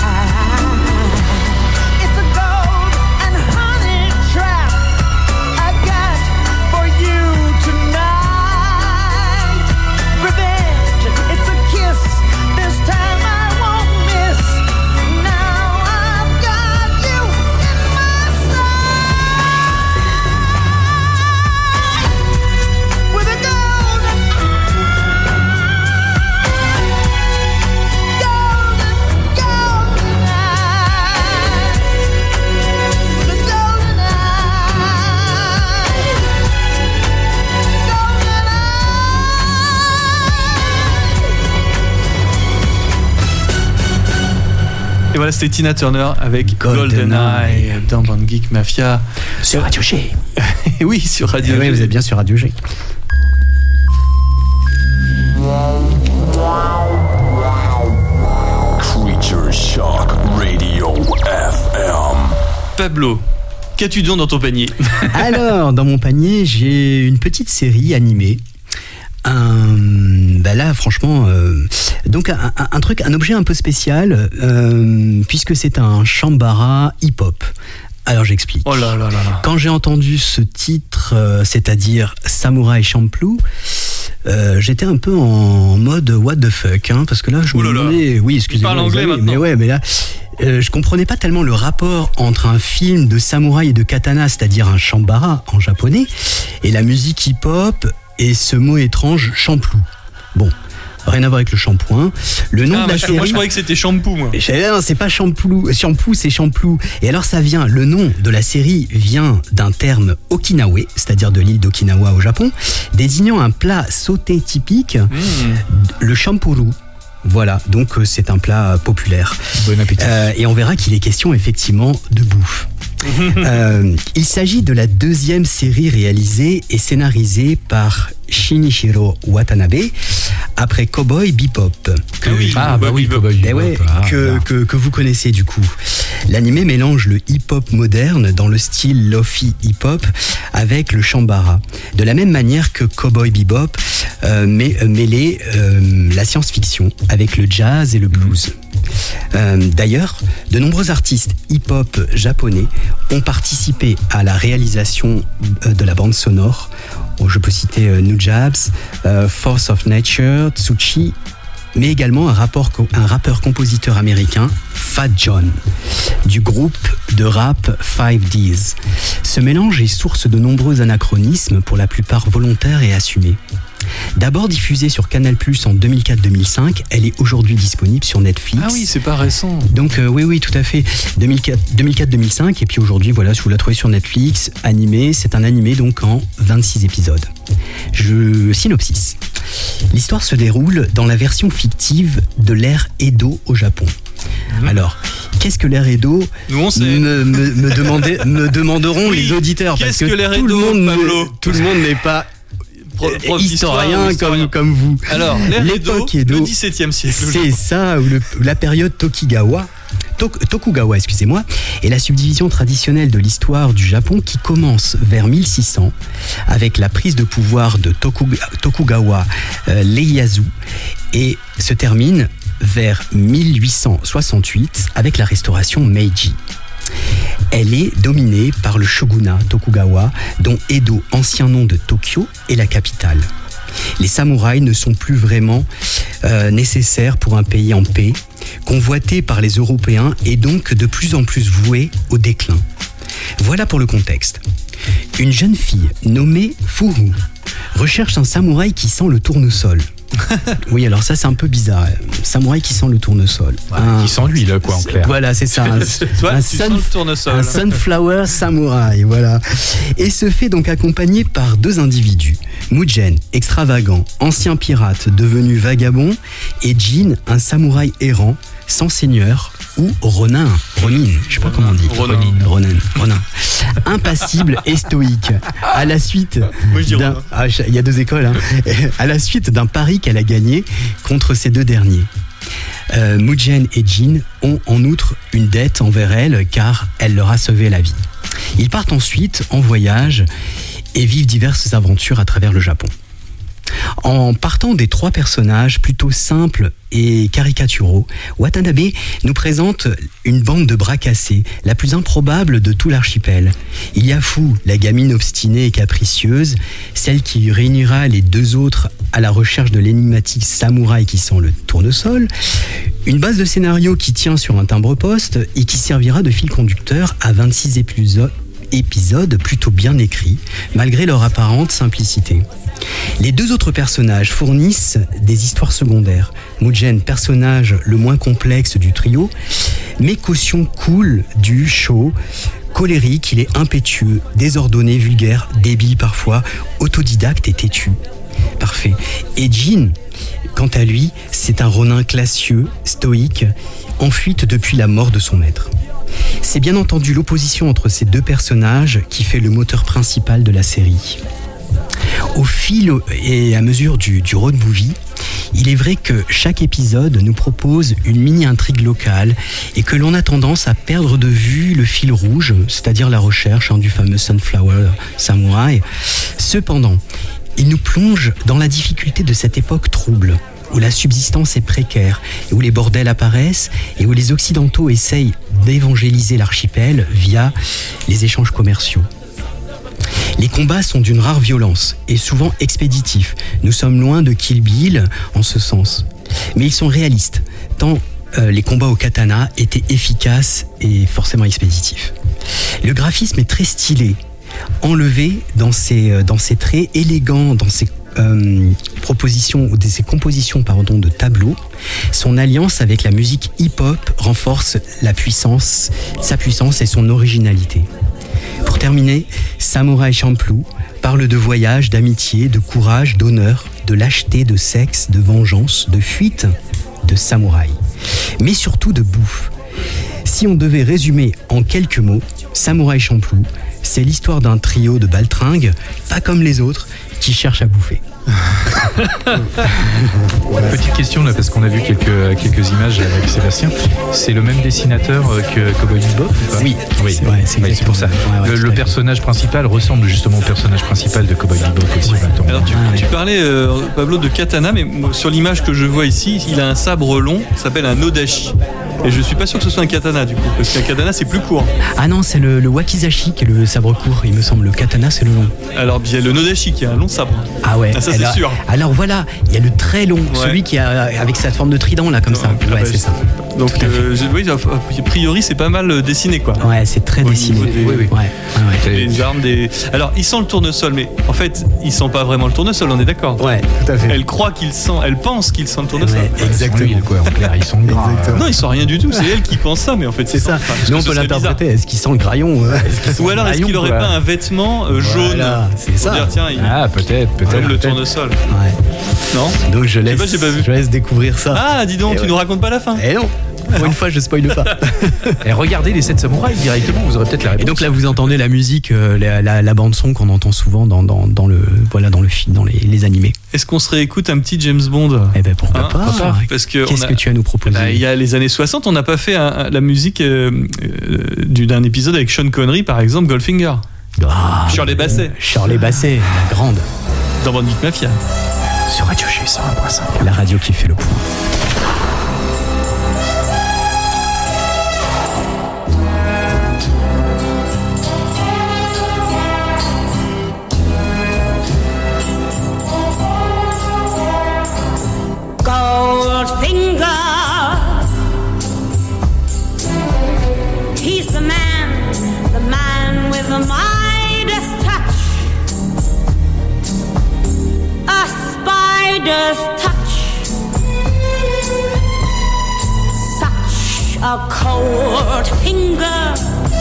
S5: It's a gold and honey trap I got for you tonight. Revenge, it's a kiss. This time I won't miss. Now I've got you in my sight. With a golden
S2: Et voilà, c'était Tina Turner avec GoldenEye dans Band Geek Mafia.
S4: Sur Radio G.
S2: Oui, sur Radio G.
S4: Oui, vous êtes bien sur Radio G.
S1: Creature Shock Radio FM.
S2: Pablo, qu'as-tu donc dans ton panier?
S4: Alors, dans mon panier, j'ai une petite série animée. Là, franchement, donc un objet un peu spécial, puisque c'est un Shambara hip-hop. Alors j'explique.
S2: Oh là là là là.
S4: Quand j'ai entendu ce titre, c'est-à-dire Samurai Champloo, j'étais un peu en mode what the fuck, hein, parce que là je me demandais, oui, excusez-moi,
S2: parle anglais maintenant.
S4: mais ouais, mais là. Je comprenais pas tellement le rapport entre un film de samouraï et de katana, c'est-à-dire un Shambara en japonais, et la musique hip-hop et ce mot étrange Champloo. Bon, rien à voir avec le shampoing. Le nom de la série.
S2: Moi, je croyais que c'était shampoo, moi.
S4: Non, c'est pas shampoo. Shampoo, c'est Champloo. Et alors, ça vient. Le nom de la série vient d'un terme okinawa, c'est-à-dire de l'île d'Okinawa au Japon, désignant un plat sauté typique, le champuru. Voilà, donc c'est un plat populaire.
S3: Bon appétit.
S4: Et on verra qu'il est question effectivement de bouffe. Il s'agit de la deuxième série réalisée et scénarisée par Shinichiro Watanabe après Cowboy Bebop.
S3: Cowboy Bebop.
S4: Que vous connaissez du coup. L'animé mélange le hip-hop moderne dans le style lofi hip-hop avec le Shambara. De la même manière que Cowboy Bebop mêlait la science-fiction avec le jazz et le blues. D'ailleurs, de nombreux artistes hip-hop japonais ont participé à la réalisation de la bande sonore. Je peux citer Nujabes, Force of Nature, Tsuchi, mais également un rappeur-compositeur américain, Fat John, du groupe de rap 5Ds. Ce mélange est source de nombreux anachronismes, pour la plupart volontaires et assumés. D'abord diffusée sur Canal+ en 2004-2005, elle est aujourd'hui disponible sur Netflix.
S2: Ah oui, c'est pas récent.
S4: Donc oui, tout à fait. 2004-2005, et puis aujourd'hui, voilà, si vous la trouvez sur Netflix, animé, c'est un animé donc en 26 épisodes. Synopsis. L'histoire se déroule dans la version fictive de l'ère Edo au Japon. Alors, qu'est-ce que l'ère Edo?
S2: Nous on sait.
S4: Me demanderont
S2: oui,
S4: les auditeurs, parce que tout le monde n'est pas historien comme vous.
S2: Alors, l'époque Edo, le XVIIe siècle.
S4: C'est ça, ou la période Tokugawa, excusez-moi, et la subdivision traditionnelle de l'histoire du Japon qui commence vers 1600 avec la prise de pouvoir de Tokugawa Ieyasu et se termine vers 1868 avec la restauration Meiji. Elle est dominée par le shogunat Tokugawa, dont Edo, ancien nom de Tokyo, est la capitale. Les samouraïs ne sont plus vraiment nécessaires pour un pays en paix, convoité par les Européens et donc de plus en plus voué au déclin. Voilà pour le contexte. Une jeune fille nommée Furu recherche un samouraï qui sent le tournesol. Oui, alors ça c'est un peu bizarre. Samouraï qui sent le tournesol.
S3: Qui sent l'huile, quoi, en clair.
S4: Voilà, c'est ça.
S2: Toi, tu sens le tournesol.
S4: Un sunflower samouraï, voilà. Et se fait donc accompagner par 2 individus. Mugen, extravagant, ancien pirate devenu vagabond, et Jin, un samouraï errant, sans seigneur, ou Ronin, je sais pas comment on dit. Ronin. Impassible et stoïque. À la suite d'un... il y a 2 écoles, hein. À la suite d'un pari qu'elle a gagné contre ces 2 derniers. Mugen et Jin ont en outre une dette envers elle car elle leur a sauvé la vie. Ils partent ensuite en voyage et vivent diverses aventures à travers le Japon. En partant des 3 personnages plutôt simples et caricaturaux, Watanabe nous présente une bande de bras cassés, la plus improbable de tout l'archipel. Il y a Fu, la gamine obstinée et capricieuse, celle qui réunira les 2 autres à la recherche de l'énigmatique samouraï qui sent le tournesol, une base de scénario qui tient sur un timbre-poste et qui servira de fil conducteur à 26 épisodes plutôt bien écrits, malgré leur apparente simplicité. Les 2 autres personnages fournissent des histoires secondaires. Mugen, personnage le moins complexe du trio, mais caution cool du show. Colérique, il est impétueux, désordonné, vulgaire, débile parfois, autodidacte et têtu. Parfait. Et Jin, quant à lui, c'est un Ronin classieux, stoïque, en fuite depuis la mort de son maître. C'est bien entendu l'opposition entre ces 2 personnages qui fait le moteur principal de la série. Au fil et à mesure du road movie, il est vrai que chaque épisode nous propose une mini-intrigue locale et que l'on a tendance à perdre de vue le fil rouge, c'est-à-dire la recherche du fameux Sunflower Samurai. Cependant, il nous plonge dans la difficulté de cette époque trouble, où la subsistance est précaire, et où les bordels apparaissent, et où les Occidentaux essayent d'évangéliser l'archipel via les échanges commerciaux. Les combats sont d'une rare violence et souvent expéditifs. Nous sommes loin de Kill Bill en ce sens. Mais ils sont réalistes, tant les combats au katana étaient efficaces et forcément expéditifs. Le graphisme est très stylé, enlevé dans ses traits, élégant dans ses compositions de tableaux. Son alliance avec la musique hip-hop renforce sa puissance et son originalité. Pour terminer, Samurai Champloo parle de voyage, d'amitié, de courage, d'honneur, de lâcheté, de sexe, de vengeance, de fuite, de samouraï. Mais surtout de bouffe. Si on devait résumer en quelques mots, Samurai Champloo, c'est l'histoire d'un trio de baltringues, pas comme les autres, qui cherchent à bouffer.
S3: Petite question là, parce qu'on a vu quelques images avec Sébastien. C'est le même dessinateur que Cowboy Bebop ou pas?
S4: Oui,
S3: c'est pour ça. Le personnage principal ressemble justement au personnage principal de Cowboy Bebop aussi.
S2: Alors tu parlais, Pablo, de katana, mais sur l'image que je vois ici, il a un sabre long, ça s'appelle un odashi. Et je suis pas sûr que ce soit un katana du coup, parce qu'un katana c'est plus court.
S4: Ah non, c'est le wakizashi qui est le sabre court, il me semble. Le katana c'est le long.
S2: Alors il y a le nodashi qui a un long sabre.
S4: Ah ouais.
S2: Ah, ça c'est sûr.
S4: Alors voilà, il y a le très long, celui qui a avec sa forme de trident là comme ça. Ouais, c'est ça.
S2: Donc oui, a priori c'est pas mal dessiné quoi.
S4: Ouais, c'est très dessiné.
S2: Les armes, Alors il sent le tournesol, mais en fait il sent pas vraiment le tournesol, on est d'accord?
S4: Ouais, tout à fait.
S2: Elle pense qu'il sent le tournesol.
S4: Ouais, exactement.
S3: Quoi, en clair, ils sont gras.
S2: Non, ils sont rien du tout, c'est elle qui pense ça, mais en fait
S4: c'est ça. Nous on peut l'interpréter. Est-ce qu'il sent le crayon?
S2: Ou alors est-ce qu'il aurait pas un vêtement jaune?
S4: C'est ça.
S2: Dire, tiens,
S3: peut-être.
S2: Comme le tournesol.
S4: Ouais.
S2: Non.
S4: Donc je laisse.
S2: J'ai pas vu.
S4: Je laisse découvrir ça.
S2: Ah, dis donc, tu nous racontes pas la fin.
S4: Eh non. Pour une fois, je spoile pas.
S3: Et regardez les 7 samouraïs directement, vous aurez peut-être la réponse.
S4: Et donc là, vous entendez la musique, la bande son qu'on entend souvent dans le film, dans les animés.
S2: Est-ce qu'on se réécoute un petit James Bond?
S4: Eh ben pourquoi pas.
S2: Parce que
S4: qu'est-ce que tu as à nous proposer?
S2: Il y a les années 60, on n'a pas fait la musique d'un épisode avec Sean Connery, par exemple, Goldfinger. Shirley Bassey.
S4: Shirley Bassey, la grande.
S2: Dans Bandit Mafia.
S4: Sur Radio G 101.5. La radio qui fait le point.
S14: He's the man with the Midas touch, a spider's touch. a cold finger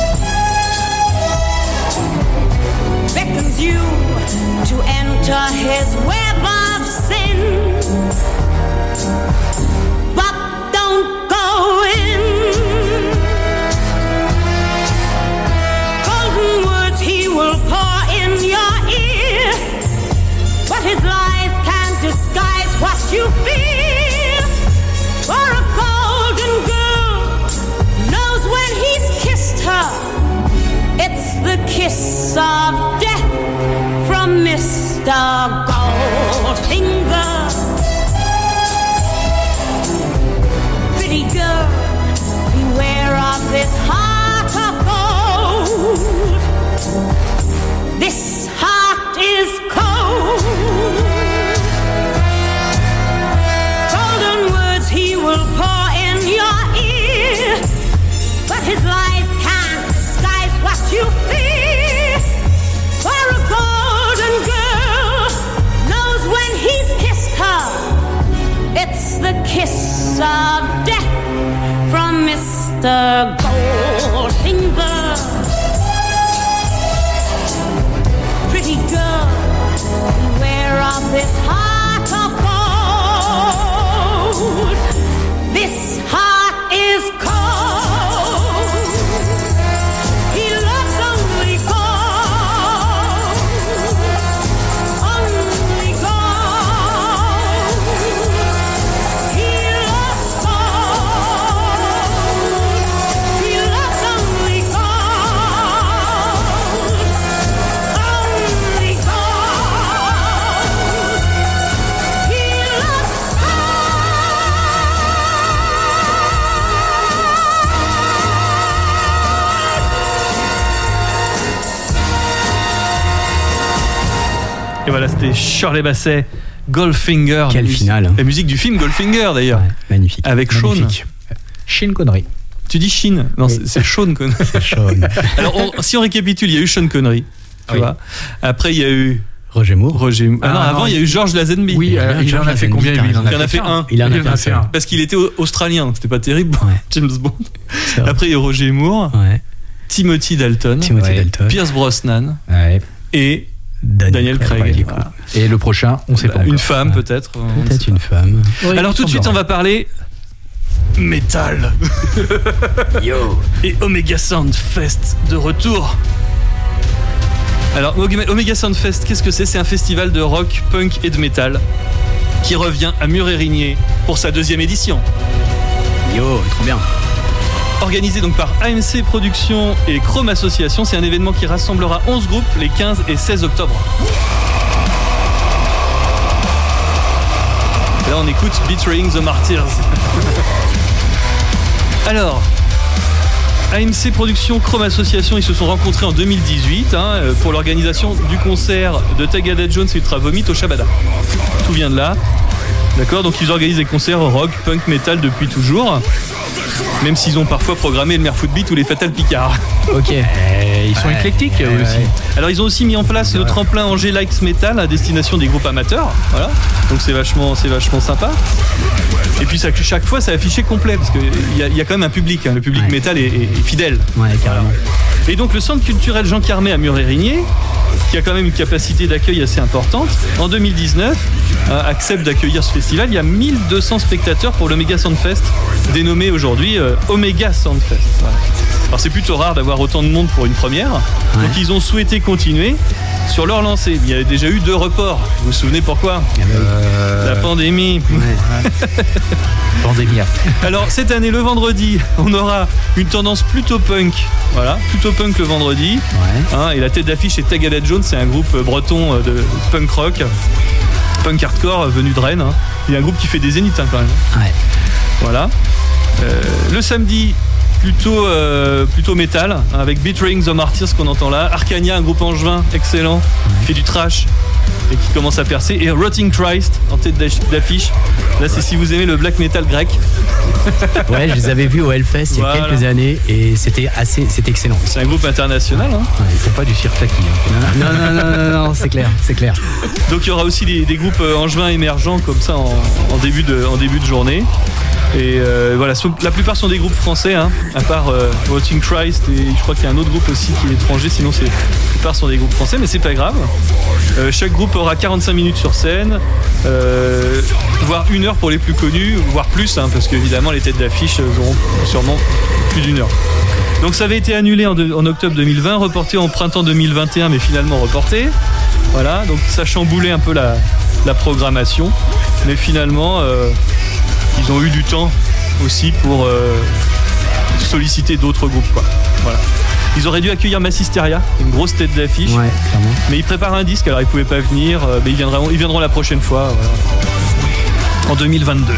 S14: beckons you to enter his web of sin, but don't go in. Golden words he will pour in your ear, but his lies can't disguise what you feel. For a golden girl knows when he's kissed her, it's the kiss of death from Mr. Goldfinger. Pretty girl, beware of this heart of gold. This heart is cold. Golden words he will pour in your ear, but his lies can't disguise what you fear. For a golden girl knows when he's kissed her, it's the kiss of death from Mr. Goldfinger. Pretty girl, beware of this heart of gold. This heart is cold. He loves only gold. Only gold. He loves gold. He loves only gold. Only gold. He loves
S2: Et voilà, c'était Shirley Bassey, Goldfinger.
S4: Quelle finale, hein.
S2: La musique du film Goldfinger d'ailleurs.
S4: Ouais, magnifique.
S2: Avec Sean.
S3: Magnifique. Sean Connery.
S2: Tu dis Sean? Non,
S4: Oui.
S2: c'est Sean Connery.
S4: Sean.
S2: Alors, si on récapitule, il y a eu Sean Connery. Tu
S3: Oui.
S2: vois. Après, il y a eu
S4: Roger Moore.
S2: Roger. Ah non,
S3: Ah,
S2: avant,
S3: non,
S2: il y a eu George Lazenby.
S3: Oui, il en a fait combien, lui?
S2: Il en a fait un.
S4: Il en a fait un.
S2: Parce qu'il était australien. C'était pas terrible.
S4: Ouais.
S2: James Bond.
S4: C'est vrai.
S2: Après, il y a eu Roger Moore,
S4: Ouais.
S2: Timothy Dalton,
S4: Timothy
S3: Ouais.
S4: Dalton.
S2: Pierce Brosnan
S3: Ouais.
S2: et Daniel Craig.
S4: du coup.
S2: Voilà.
S3: Et le prochain, on sait pas encore.
S2: Une femme, peut-être. on ne
S4: Peut-être
S2: sait
S4: une femme.
S3: Oui,
S2: Alors tout de suite, on va parler métal.
S4: Yo.
S2: Et Omega Sound Fest de retour. Alors Omega Sound Fest, qu'est-ce que c'est? C'est un festival de rock, punk et de métal qui revient à Mur-et-Rigné pour sa 2e édition.
S4: Yo, trop bien.
S2: Organisé donc par AMC Productions et Chrome Association, c'est un événement qui rassemblera 11 groupes les 15 et 16 octobre. Là on écoute Betraying the Martyrs. Alors, AMC Productions, Chrome Association, ils se sont rencontrés en 2018 pour l'organisation du concert de Tagada Jones et Ultra Vomit au Shabada. Tout vient de là. D'accord, donc ils organisent des concerts rock, punk, metal depuis toujours. Même s'ils ont parfois programmé le Merfoot Beat ou les Fatal Picard.
S4: Ok.
S3: Ils sont éclectiques aussi.
S2: Alors ils ont aussi mis en place le tremplin Angers Likes Metal à destination des groupes amateurs. Voilà. Donc c'est vachement sympa. Et puis chaque fois c'est affiché complet parce qu'il y a quand même un public. Le public métal est fidèle.
S4: Ouais, carrément.
S2: Et donc le centre culturel Jean Carmet à Mur-et-Rigné, qui a quand même une capacité d'accueil assez importante, en 2019 accepte d'accueillir ce festival. Il y a 1200 spectateurs pour l'Omega Soundfest, dénommé aujourd'hui Omega Soundfest. Voilà. Alors c'est plutôt rare d'avoir autant de monde pour une première, donc ils ont souhaité continuer sur leur lancée. Il y a déjà eu 2 reports. Vous vous souvenez pourquoi? La pandémie.
S3: Ouais. Pandémie.
S2: Alors cette année, le vendredi, on aura une tendance plutôt punk. Voilà, plutôt punk le vendredi.
S4: Ouais.
S2: Et la tête d'affiche est Tagada Jones, c'est un groupe breton de punk rock, punk hardcore venu de Rennes. Il y a un groupe qui fait des zéniths quand même.
S4: Ouais.
S2: Voilà. Le samedi, plutôt métal, avec Betraying the Martyrs qu'on entend là. Arcania, un groupe angevin excellent, qui fait du trash et qui commence à percer. Et Rotting Christ en tête d'affiche. Là, c'est si vous aimez le black metal grec.
S4: Ouais, je les avais vus au Hellfest il y a quelques années et c'était excellent.
S2: C'est un groupe international.
S3: Ouais, ils font pas du sirtaki.
S4: Non, c'est clair.
S2: Donc il y aura aussi des groupes angevins émergents comme ça en début de journée. Et voilà, la plupart sont des groupes français, hein, à part Rotting Christ, et je crois qu'il y a un autre groupe aussi qui est étranger, sinon la plupart sont des groupes français, mais c'est pas grave. Chaque groupe aura 45 minutes sur scène, voire 1 heure pour les plus connus, voire plus, hein, parce qu'évidemment les têtes d'affiche auront sûrement plus d'1 heure. Donc ça avait été annulé en octobre 2020, reporté en printemps 2021, mais finalement reporté. Voilà, donc ça chamboulait un peu la programmation, mais finalement ils ont eu du temps aussi pour solliciter d'autres groupes, quoi. Voilà. Ils auraient dû accueillir Massisteria, une grosse tête d'affiche,
S4: ouais, clairement.
S2: Mais ils préparent un disque, alors ils pouvaient pas venir, mais ils viendront la prochaine fois, voilà. En 2022.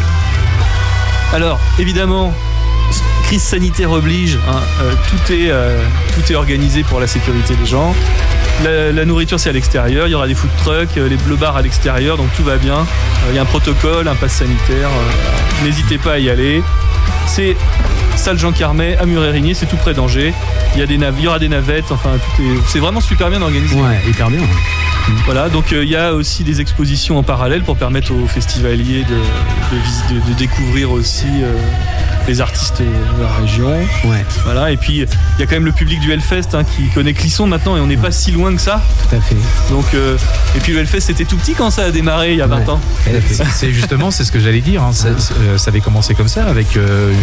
S2: Alors évidemment, crise sanitaire oblige, hein, tout est organisé pour la sécurité des gens. La nourriture c'est à l'extérieur, il y aura des food trucks, les bleu bars à l'extérieur, donc tout va bien. Il y a un protocole, un pass sanitaire, n'hésitez pas à y aller. C'est salle Jean Carmet à Murérigné, c'est tout près d'Angers. Il y aura des navettes, enfin c'est vraiment super bien organisé.
S4: Ouais, hyper bien.
S2: Voilà, donc il y a aussi des expositions en parallèle pour permettre aux festivaliers de découvrir aussi les artistes de la région.
S4: Ouais.
S2: Voilà, et puis il y a quand même le public du Hellfest, hein, qui connaît Clisson maintenant, et on n'est pas si loin que ça.
S4: Tout à fait.
S2: Donc, et puis le Hellfest c'était tout petit quand ça a démarré il y a 20 ans.
S3: C'est justement, c'est ce que j'allais dire, hein. Ça avait commencé comme ça avec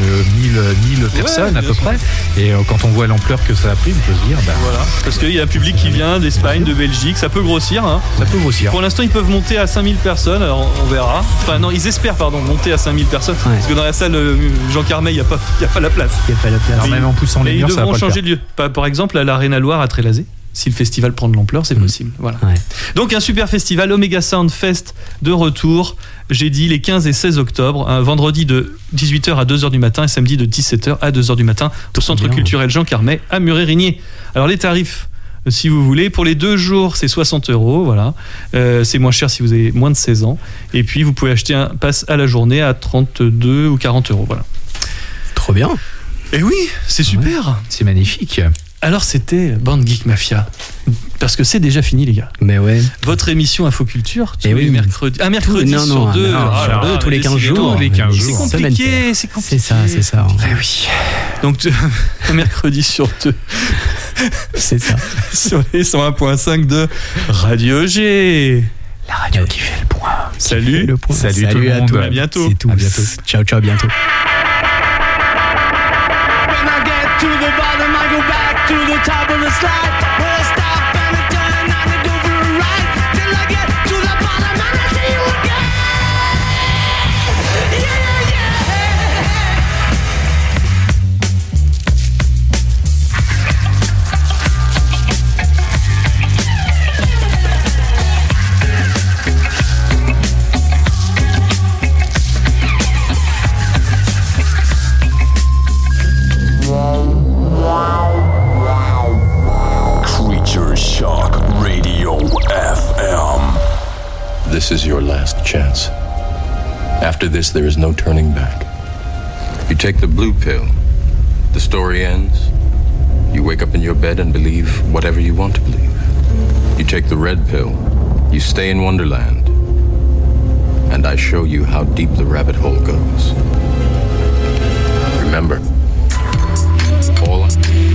S3: 1000 personnes à peu près, et quand on voit l'ampleur que ça a pris, on peut se dire
S2: voilà, parce qu'il y a un public qui vient d'Espagne, de Belgique, ça peut grossir, hein.
S3: Ça peut grossir.
S2: Pour l'instant ils peuvent monter à 5000 personnes, alors on verra. Enfin non, ils espèrent monter à 5000 personnes, parce que dans la salle Jean Carmet il n'y a pas la place.
S4: Il n'y a pas la place.
S3: Alors même en poussant les murs,
S2: ils devront changer de lieu. Par exemple à l'Arena Loire à Trélazé. Si le festival prend de l'ampleur, c'est possible. Voilà. Ouais. Donc un super festival, Omega Sound Fest de retour. J'ai dit les 15 et 16 octobre, un vendredi de 18h à 2h du matin et samedi de 17h à 2h du matin au Centre culturel Jean Carmet à Murérigné. Alors les tarifs, si vous voulez, pour les 2 jours, c'est 60 €. Voilà. C'est moins cher si vous avez moins de 16 ans. Et puis vous pouvez acheter un pass à la journée à 32 ou 40 €. Voilà.
S4: Trop bien.
S2: Et oui, c'est super.
S3: Ouais, c'est magnifique.
S2: Alors c'était Band Geek Mafia, parce que c'est déjà fini les gars.
S4: Mais ouais.
S2: Votre émission Infoculture tous
S4: les
S2: mercredis. Un mercredi sur deux.
S4: Tous les 15 jours.
S2: C'est compliqué, c'est compliqué.
S4: C'est ça.
S2: Oui. Donc un mercredi sur 2.
S4: C'est ça.
S2: Sur les 101.5 de Radio G.
S3: La radio qui fait le point.
S2: Salut.
S3: Salut tout le monde.
S2: À bientôt.
S4: C'est tout. À bientôt. Ciao, à bientôt.
S13: To the bottom, I go back to the top of the slide. Where I stop and I turn and I go for a ride. Till I get to the bottom and I see you again.
S1: This is your last chance. After this, there is no turning back. You take the blue pill, the story ends. You wake up in your bed and believe whatever you want to believe. You take the red pill, you stay in Wonderland. And I show you how deep the rabbit hole goes. Remember, all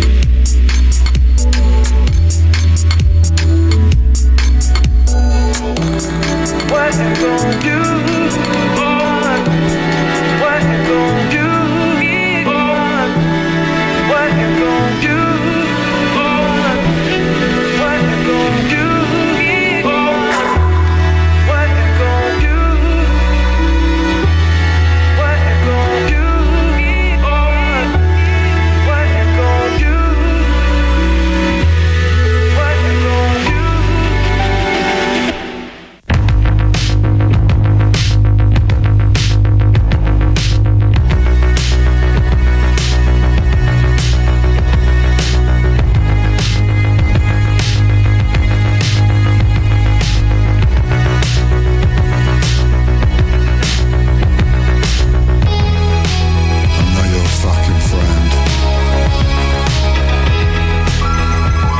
S13: What you gonna do, boy? What you gonna do, boy? What you gonna do, boy? What you gonna do, boy? What you gonna do? What you gonna do, boy? What you gonna do? What you gonna do?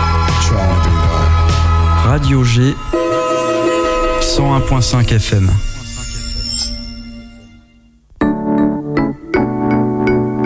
S10: Radio G 101.5 FM.